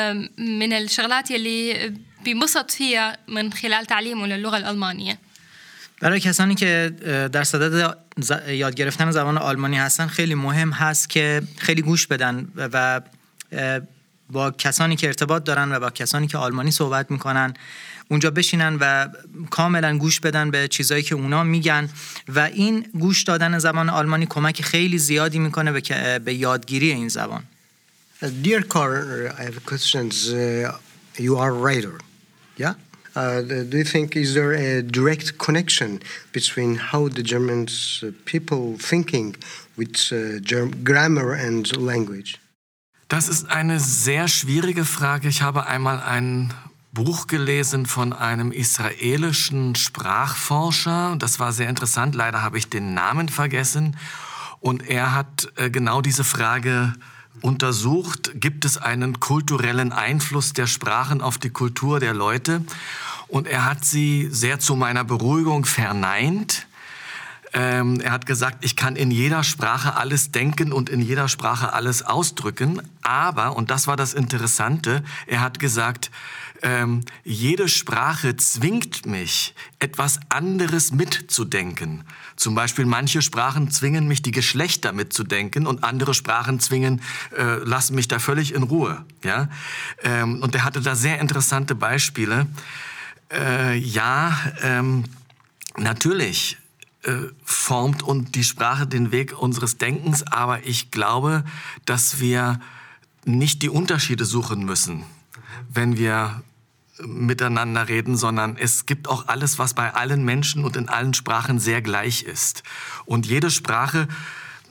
من الشغلات يلي بينبسط فيها من خلال تعليمه للغة الألمانية. برای کسانی که در صدد یاد گرفتن زبان آلمانی هستن خیلی مهم هست که خیلی گوش بدن و با کسانی که ارتباط دارن و با کسانی که آلمانی صحبت میکنن اونجا بشینن و کاملا گوش بدن به چیزایی که اونا میگن و این گوش دادن زبان آلمانی کمک خیلی زیادی میکنه به یادگیری این زبان. Dear Carl, I have questions. You are a writer, yeah? Do you think is there a direct connection between how the German people thinking with grammar and language? Das ist eine sehr schwierige Frage. Ich habe einmal ein Buch gelesen von einem israelischen Sprachforscher. Das war sehr interessant. Leider habe ich den Namen vergessen. Und er hat genau diese Frage untersucht, gibt es einen kulturellen Einfluss der Sprachen auf die Kultur der Leute? Und er hat sie sehr zu meiner Beruhigung verneint. Er hat gesagt, ich kann in jeder Sprache alles denken und in jeder Sprache alles ausdrücken. Aber, und das war das Interessante, er hat gesagt, jede Sprache zwingt mich, etwas anderes mitzudenken. Zum Beispiel manche Sprachen zwingen mich, die Geschlechter mitzudenken und andere Sprachen lassen mich da völlig in Ruhe. Ja? Und er hatte da sehr interessante Beispiele. Natürlich formt und die Sprache den Weg unseres Denkens, aber ich glaube, dass wir nicht die Unterschiede suchen müssen, wenn wir miteinander reden, sondern es gibt auch alles, was bei allen Menschen und in allen Sprachen sehr gleich ist. Und jede Sprache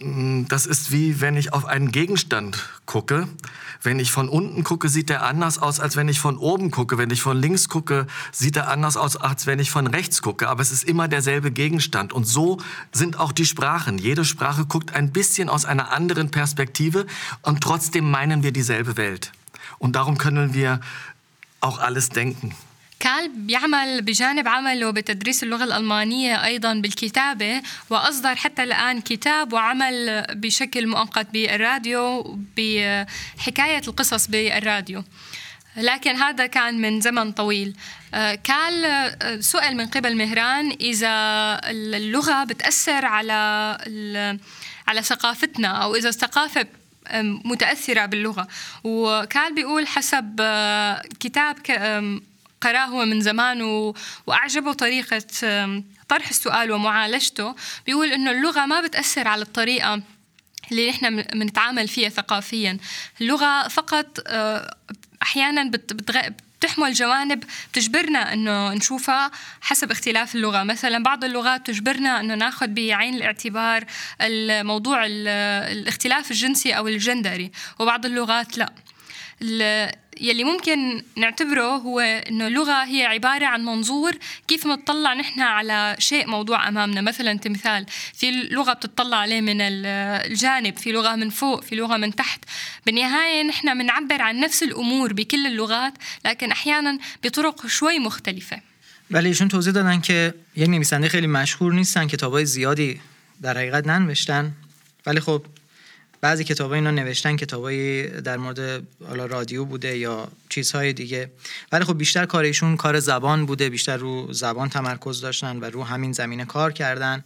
Das ist wie wenn ich auf einen Gegenstand gucke. Wenn ich von unten gucke, sieht der anders aus, als wenn ich von oben gucke. Wenn ich von links gucke, sieht er anders aus, als wenn ich von rechts gucke. Aber es ist immer derselbe Gegenstand. Und so sind auch die Sprachen. Jede Sprache guckt ein bisschen aus einer anderen Perspektive und trotzdem meinen wir dieselbe Welt. Und darum können wir auch alles denken. كال بيعمل بجانب عمله بتدريس اللغة الألمانية أيضاً بالكتابة، وأصدر حتى الآن كتاب وعمل بشكل مؤقت بالراديو بحكاية القصص بالراديو، لكن هذا كان من زمن طويل. كال سئل من قبل مهران إذا اللغة بتأثر على ثقافتنا أو إذا الثقافة متأثرة باللغة، وكال بيقول حسب كتاب قراه هو من زمان وأعجبه طريقة طرح السؤال ومعالجته. بيقول إنه اللغة ما بتأثر على الطريقة اللي نحن بنتعامل فيها ثقافياً. اللغة فقط أحياناً بتحمل جوانب تجبرنا إنه نشوفها حسب اختلاف اللغة. مثلاً بعض اللغات تجبرنا إنه ناخذ بعين الاعتبار الموضوع الاختلاف الجنسي أو الجندري، وبعض اللغات لا. يلي ممكن نعتبره هو إنه اللغة هي عبارة عن منظور كيف نطلع نحن على شيء موضوع أمامنا. مثلاً تمثال، في لغة بتطلع عليه من الجانب، في لغة من فوق، في لغة من تحت. بالنهاية نحن بنعبر عن نفس الأمور بكل اللغات، لكن أحياناً بطرق شوي مختلفة. ولی ایشون توضیح دادن که یک نویسنده خیلی مشهور نیستن، کتابای زیادی در حقیقت ننوشتن، ولی خب بعضی کتابای اینا نوشتن، کتابای در مورد رادیو بوده یا چیزهای دیگه، ولی خب بیشتر کار ایشون کار زبان بوده، بیشتر رو زبان تمرکز داشتن و رو همین زمینه کار کردن.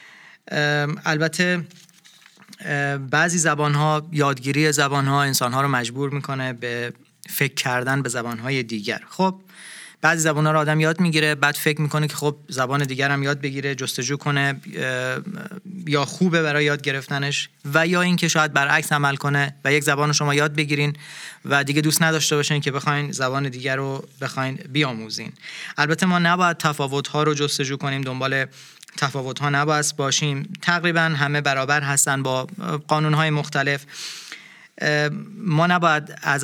البته بعضی زبان‌ها، یادگیری زبان‌ها انسان‌ها رو مجبور میکنه به فکر کردن به زبان‌های دیگر. خب بعضی زبان‌ها رو آدم یاد میگیره، بعد فکر میکنه که خب زبان دیگر هم یاد بگیره، جستجو کنه، یا خوبه برای یاد گرفتنش، و یا اینکه شاید برعکس عمل کنه و یک زبان رو شما یاد بگیرین و دیگه دوست نداشته باشین که بخواین زبان دیگر رو بخواین بیاموزین. البته ما نباید تفاوت‌ها رو جستجو کنیم، دنبال تفاوت‌ها نباید باشیم. تقریبا همه برابر هستن با قانون‌های مختلف. ما نباید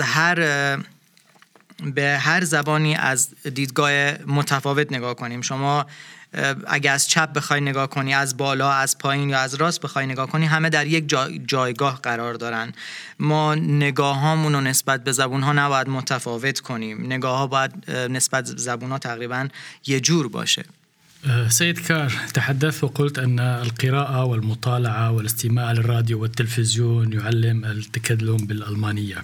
به هر زبانی از دیدگاه متفاوت نگاه کنیم. شما اگه از چپ بخوای نگاه کنی، از بالا، از پایین یا از راست بخوای نگاه کنی، همه در یک جایگاه قرار دارن. ما نگاهامون رو نسبت به زبون‌ها نباید متفاوت کنیم. نگاه‌ها باید نسبت به زبون‌ها تقریبا یه جور باشه. سيد كار، تحدثت وقلت أن القراءة والمطالعة والاستماع للراديو والتلفزيون يعلم التكلم بالألمانية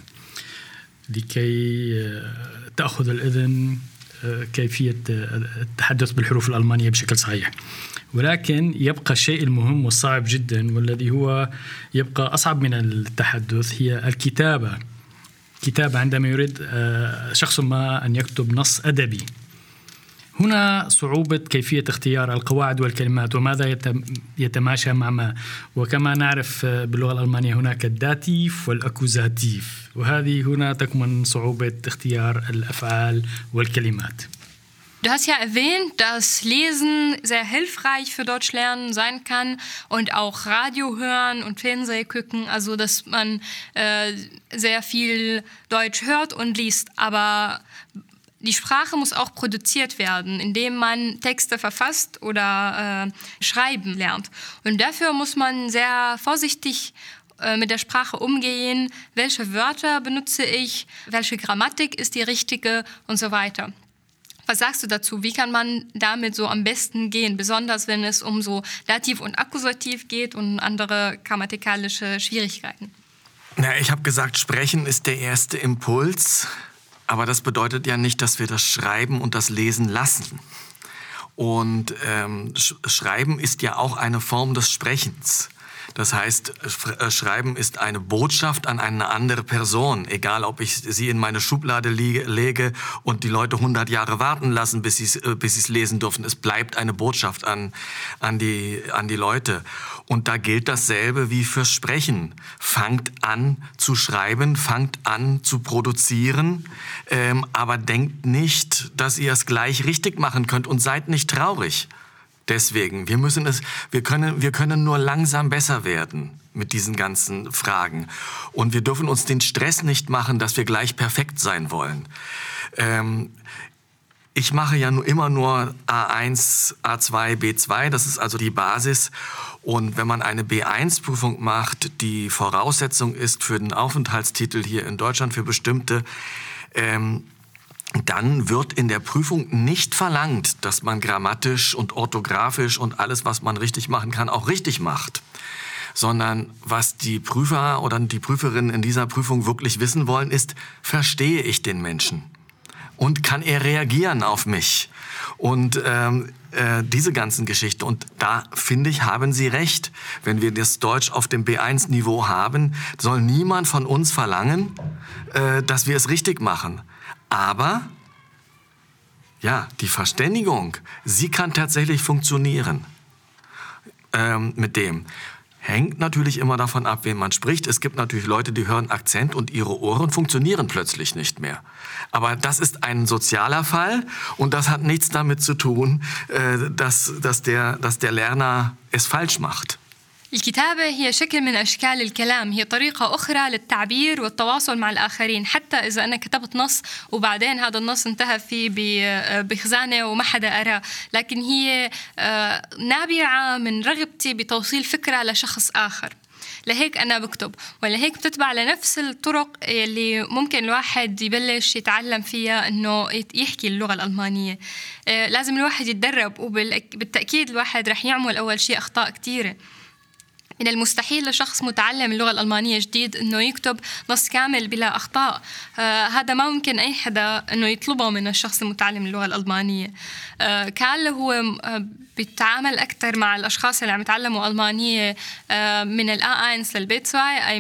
لكي تأخذ الأذن كيفية التحدث بالحروف الألمانية بشكل صحيح. ولكن يبقى الشيء المهم والصعب جدا، والذي هو يبقى أصعب من التحدث، هي الكتابة. كتابة عندما يريد شخص ما أن يكتب نص أدبي. هنا صعوبة كيفية اختيار القواعد والكلمات وماذا يتماشى مع ما. وكما نعرف باللغة الألمانية هناك الداتيف والأكوزاتيف، وهذه هنا تكمن صعوبة اختيار الأفعال والكلمات. Du hast ja erwähnt, dass Lesen sehr hilfreich für Deutschlernen sein kann und auch Radio hören und Fernsehen gucken, also dass man sehr viel Deutsch hört und liest, aber die Sprache muss auch produziert werden, indem man Texte verfasst oder schreiben lernt. Und dafür muss man sehr vorsichtig mit der Sprache umgehen, welche Wörter benutze ich, welche Grammatik ist die richtige und so weiter. Was sagst du dazu? Wie kann man damit so am besten gehen, besonders wenn es um so Dativ und Akkusativ geht und andere grammatikalische Schwierigkeiten? Na, ich habe gesagt, Sprechen ist der erste Impuls. Aber das bedeutet ja nicht, dass wir das Schreiben und das Lesen lassen. Und Schreiben ist ja auch eine Form des Sprechens. Das heißt, Schreiben ist eine Botschaft an eine andere Person. Egal, ob ich sie in meine Schublade lege und die Leute 100 Jahre warten lassen, bis sie es lesen dürfen. Es bleibt eine Botschaft an die Leute. Und da gilt dasselbe wie fürs Sprechen. Fangt an zu schreiben, fangt an zu produzieren, aber denkt nicht, dass ihr es gleich richtig machen könnt und seid nicht traurig. Deswegen, wir können nur langsam besser werden. mit diesen ganzen Fragen. Und wir dürfen uns den Stress nicht machen, dass wir gleich perfekt sein wollen. Ich mache ja immer nur A1, A2, B2, das ist also die Basis. Und wenn man eine B1-Prüfung macht, die Voraussetzung ist für den Aufenthaltstitel hier in Deutschland für bestimmte, dann wird in der Prüfung nicht verlangt, dass man grammatisch und orthografisch und alles, was man richtig machen kann, auch richtig macht. Sondern was die Prüfer oder die Prüferinnen in dieser Prüfung wirklich wissen wollen, ist, verstehe ich den Menschen? Und kann er reagieren auf mich? Und diese ganzen Geschichten. Und da, finde ich, haben Sie recht. Wenn wir das Deutsch auf dem B1-Niveau haben, soll niemand von uns verlangen, dass wir es richtig machen. Aber, ja, die Verständigung, sie kann tatsächlich funktionieren mit dem. Hängt natürlich immer davon ab, wen man spricht. Es gibt natürlich Leute, die hören Akzent und ihre Ohren funktionieren plötzlich nicht mehr. Aber das ist ein sozialer Fall und das hat nichts damit zu tun, dass der Lerner es falsch macht. الكتابة هي شكل من أشكال الكلام، هي طريقة أخرى للتعبير والتواصل مع الآخرين. حتى إذا أنا كتبت نص وبعدين هذا النص انتهى فيه بخزانة وما حدا قرأ، لكن هي نابعة من رغبتي بتوصيل فكرة لشخص آخر. لهيك أنا بكتب، ولهيك بتتبع لنفس الطرق اللي ممكن الواحد يبلش يتعلم فيها إنه يحكي اللغة الألمانية. لازم الواحد يتدرب، وبالتأكيد الواحد رح يعمل أول شيء أخطاء كتيرة. من المستحيل لشخص متعلم اللغة الألمانية جديد إنه يكتب نص كامل بلا أخطاء. هذا ما ممكن أي حدا إنه يطلبه من الشخص المتعلم اللغة الألمانية. كان هو بيتعامل أكثر مع الأشخاص اللي عم يتعلموا ألمانية من الA1 للB2، أي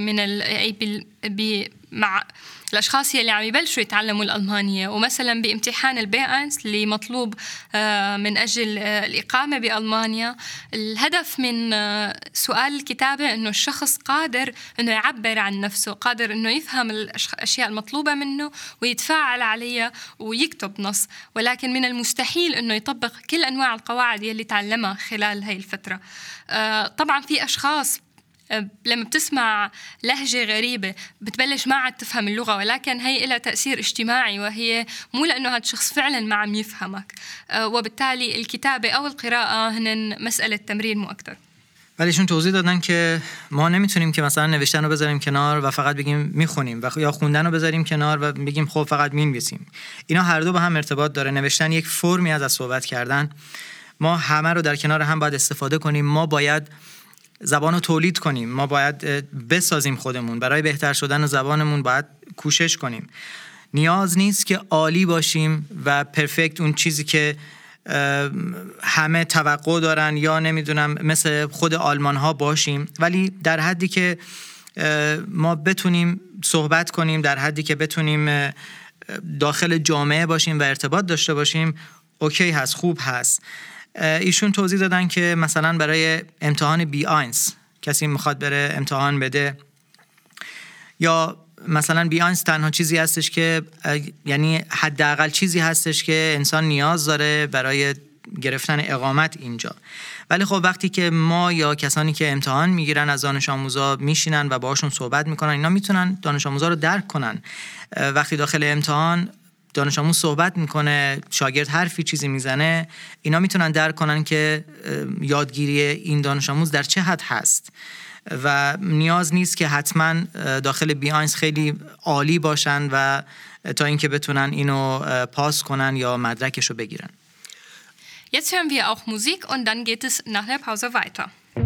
من مع الأشخاص اللي عم يبلشوا يتعلموا الألمانية. ومثلا بامتحان الB1 اللي مطلوب من أجل الإقامة بألمانيا، الهدف من سؤال الكتابة إنه الشخص قادر إنه يعبر عن نفسه، قادر إنه يفهم الأشياء المطلوبة منه ويتفاعل عليها ويكتب نص. ولكن من المستحيل إنه يطبق كل أنواع القواعد اللي تعلمها خلال هاي الفترة. طبعا في أشخاص لما بتسمع لهجة غريبة بتبلش ما عاد تفهم اللغة، ولكن هي لها تأثير اجتماعي، وهي مو لأنه هذا الشخص فعلا ما عم يفهمك. وبالتالي الكتابة أو القراءة هن مسألة تمرين مو أكتر. ولی ایشون توضیح دادن که ما نمیتونیم که مثلا نوشتن رو بذاریم کنار و فقط بگیم میخونیم، یا خوندن رو بذاریم کنار و بگیم خب فقط مینویسیم. اینا هر دو به هم ارتباط داره. نوشتن یک فرمی از صحبت کردن. ما همه رو در کنار هم باید استفاده کنیم. ما باید زبان رو تولید کنیم، ما باید بسازیم خودمون. برای بهتر شدن زبانمون باید کوشش کنیم. نیاز نیست که عالی باشیم و پرفکت، اون چیزی که همه توقع دارن، یا نمیدونم مثل خود آلمان ها باشیم، ولی در حدی که ما بتونیم صحبت کنیم، در حدی که بتونیم داخل جامعه باشیم و ارتباط داشته باشیم، اوکی هست، خوب هست. ایشون توضیح دادن که مثلا برای امتحان B1 کسی میخواد بره امتحان بده، یا مثلا B1 تنها چیزی هستش که یعنی حداقل چیزی هستش که انسان نیاز داره برای گرفتن اقامت اینجا. ولی خب وقتی که ما یا کسانی که امتحان میگیرن از دانش آموزا میشینن و باهاشون صحبت میکنن، اینا میتونن دانش آموزا رو درک کنن. وقتی داخل امتحان دانش آموز صحبت میکنه، شاگرد حرفی چیزی میزنه، اینا میتونن درک کنن که یادگیری این دانش آموز در چه حد هست و نیاز نیست که حتما داخل B1 خیلی عالی باشن و تا اینکه بتونن اینو پاس کنن یا مدرکشو بگیرن. Jetzt hören wir auch Musik und dann geht es nach der Pause weiter.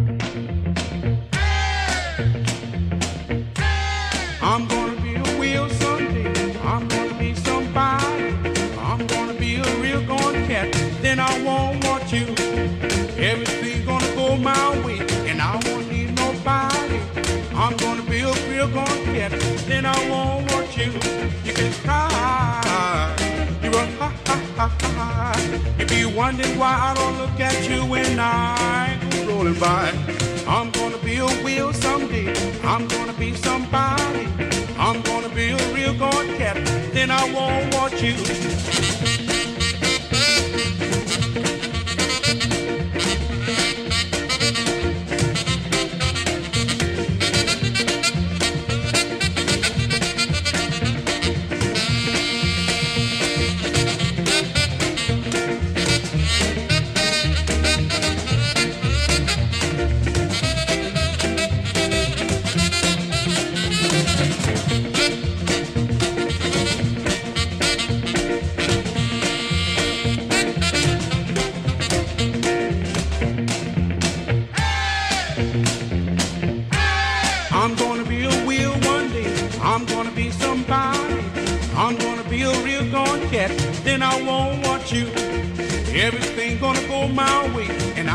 I'm gonna be a wheel someday. I'm gonna be somebody. I'm gonna be a real gone cat. Then I won't want you. Everything's gonna go my way, and I won't need nobody. I'm gonna be a real gone cat. Then I won't want you. You can cry. You run ha ha ha ha. You be wondering why I don't look at you when I go rolling by. I'm gonna be a wheel someday. I'm gonna be somebody. I'm gonna be a real gone cat. Then I won't want you.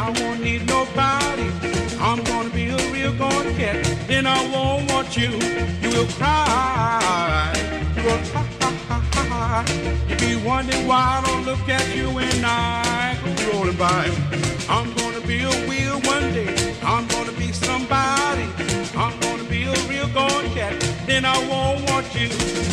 I won't need nobody. I'm gonna be a real gone cat. Then I won't want you. You will cry. You will cry. You be wondering why I don't look at you when I go rolling by. I'm gonna be a wheel one day. I'm gonna be somebody. I'm gonna be a real gone cat. Then I won't want you.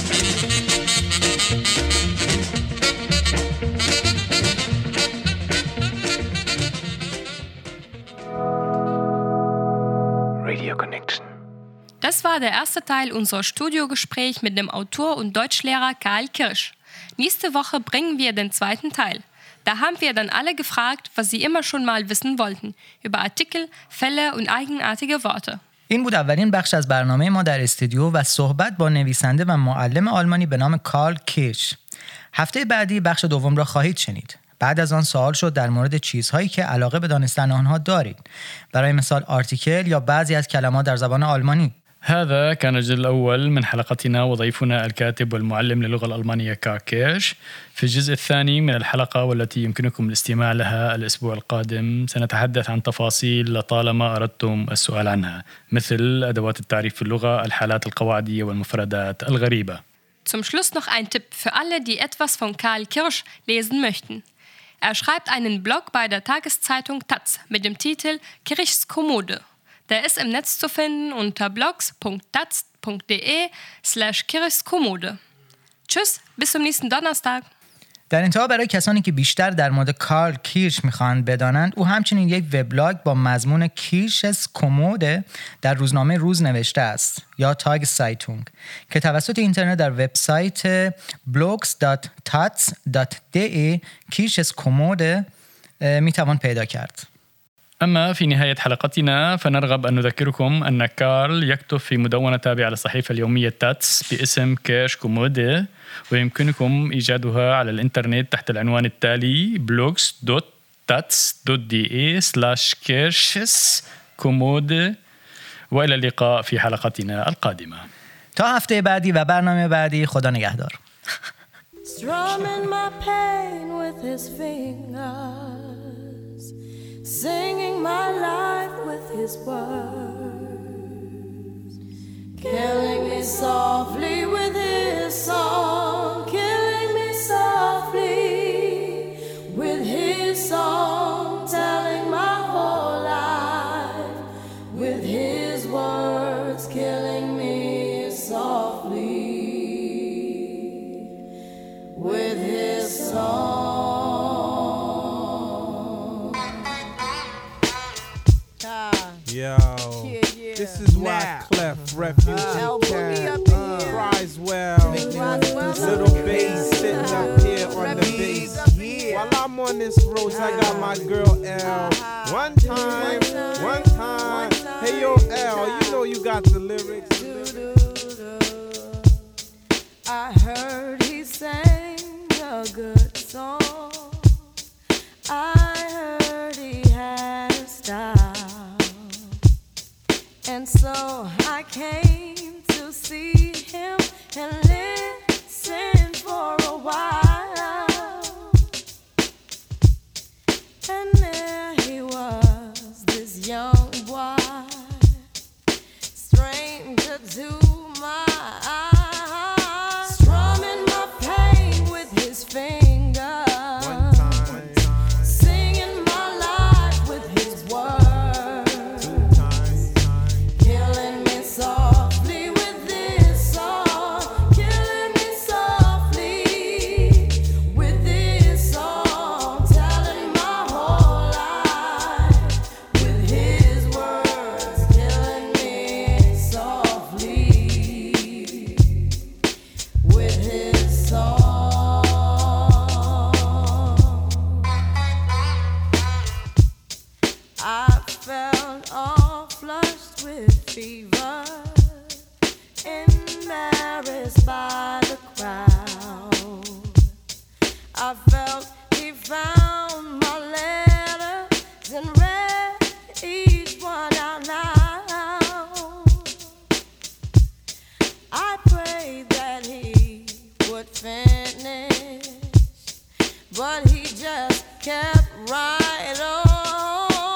Radio Connection. Das war der erste Teil unserer Studiogespräch mit dem Autor und Deutschlehrer Karl Kirsch. Nächste Woche bringen wir den zweiten Teil. Da haben wir dann alle gefragt, was sie immer schon mal wissen wollten, über Artikel, Fälle und eigenartige Worte. این بود اولین بخش از برنامه ما در استودیو و صحبت با نویسنده و معلم آلمانی به نام کارل کیرش. هفته بعدی بخش دوم را خواهید شنید. بعد از آن سوال شد در مورد چیزهایی که علاقه به دانستن آنها دارید. برای مثال آرتیکل یا بعضی از کلمات در زبان آلمانی. هذا كان الجزء الأول من حلقتنا وضيفنا الكاتب والمعلم للغة الألمانية كارل كيرش. في الجزء الثاني من الحلقة والتي يمكنكم الاستماع لها الأسبوع القادم سنتحدث عن تفاصيل لطالما أردتم السؤال عنها، مثل أدوات التعريف في اللغة، الحالات القواعدية والمفردات الغريبة. Zum Schluss noch ein Tipp für alle, die etwas von Karl Kirsch lesen möchten. Er schreibt einen Blog bei der Tageszeitung Taz mit dem Titel Kirchs Kommode. Der ist im Netz zu finden unter blogs.taz.de/kirchskommode. Tschüss, bis zum nächsten Donnerstag. در انتها برای کسانی که بیشتر در مورد کارل کیرش میخواهند بدانند، او همچنین یک وبلاگ با مضمون کیرشس کوموده در روزنامه روز نوشته است یا تاگ سایتونگ که توسط اینترنت در وبسایت blogs.taz.de کیرشس کوموده میتوان پیدا کرد. أما في نهاية حلقتنا فنرغب أن نذكركم أن كارل يكتب في مدونة تابعة للصحيفة اليومية تاتس باسم كيرش كومودي، ويمكنكم إيجادها على الإنترنت تحت العنوان التالي blogs.tats.de/kirchskommode. وإلى اللقاء في حلقتنا القادمة. تا هفته بعدی و برنامه بعدی، خدا نگهدار. Strumming my pain with his fingers, singing my life with his words, killing me softly with his song, killing me softly with his song, telling my whole life with his words, killing me softly with his song. Yo, this is why Clef, Refugee Cat, Criswell, Little Bass sitting up here on the bass. While I'm on this road, I got my girl L. One time, hey yo L, you know you got the lyrics. I heard he sang a good song. I heard he had a style. And so I came to see him and listen for a while. And there he was, this young boy, stranger to my eyes, strumming my pain with his fingers, singing my life with his words, killing me softly with this song, killing me softly with this song, telling my whole life with his words, killing me softly with his song. I felt all flushed with fever, embarrassed by the crowd. I felt he found my letters and read each one out loud. I prayed that he would finish, but he just kept right on.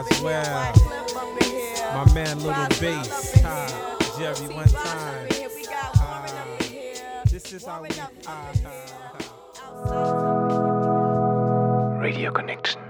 Roswell. My man Little Bass. Jerry, one time. This is how we... Radio Connection.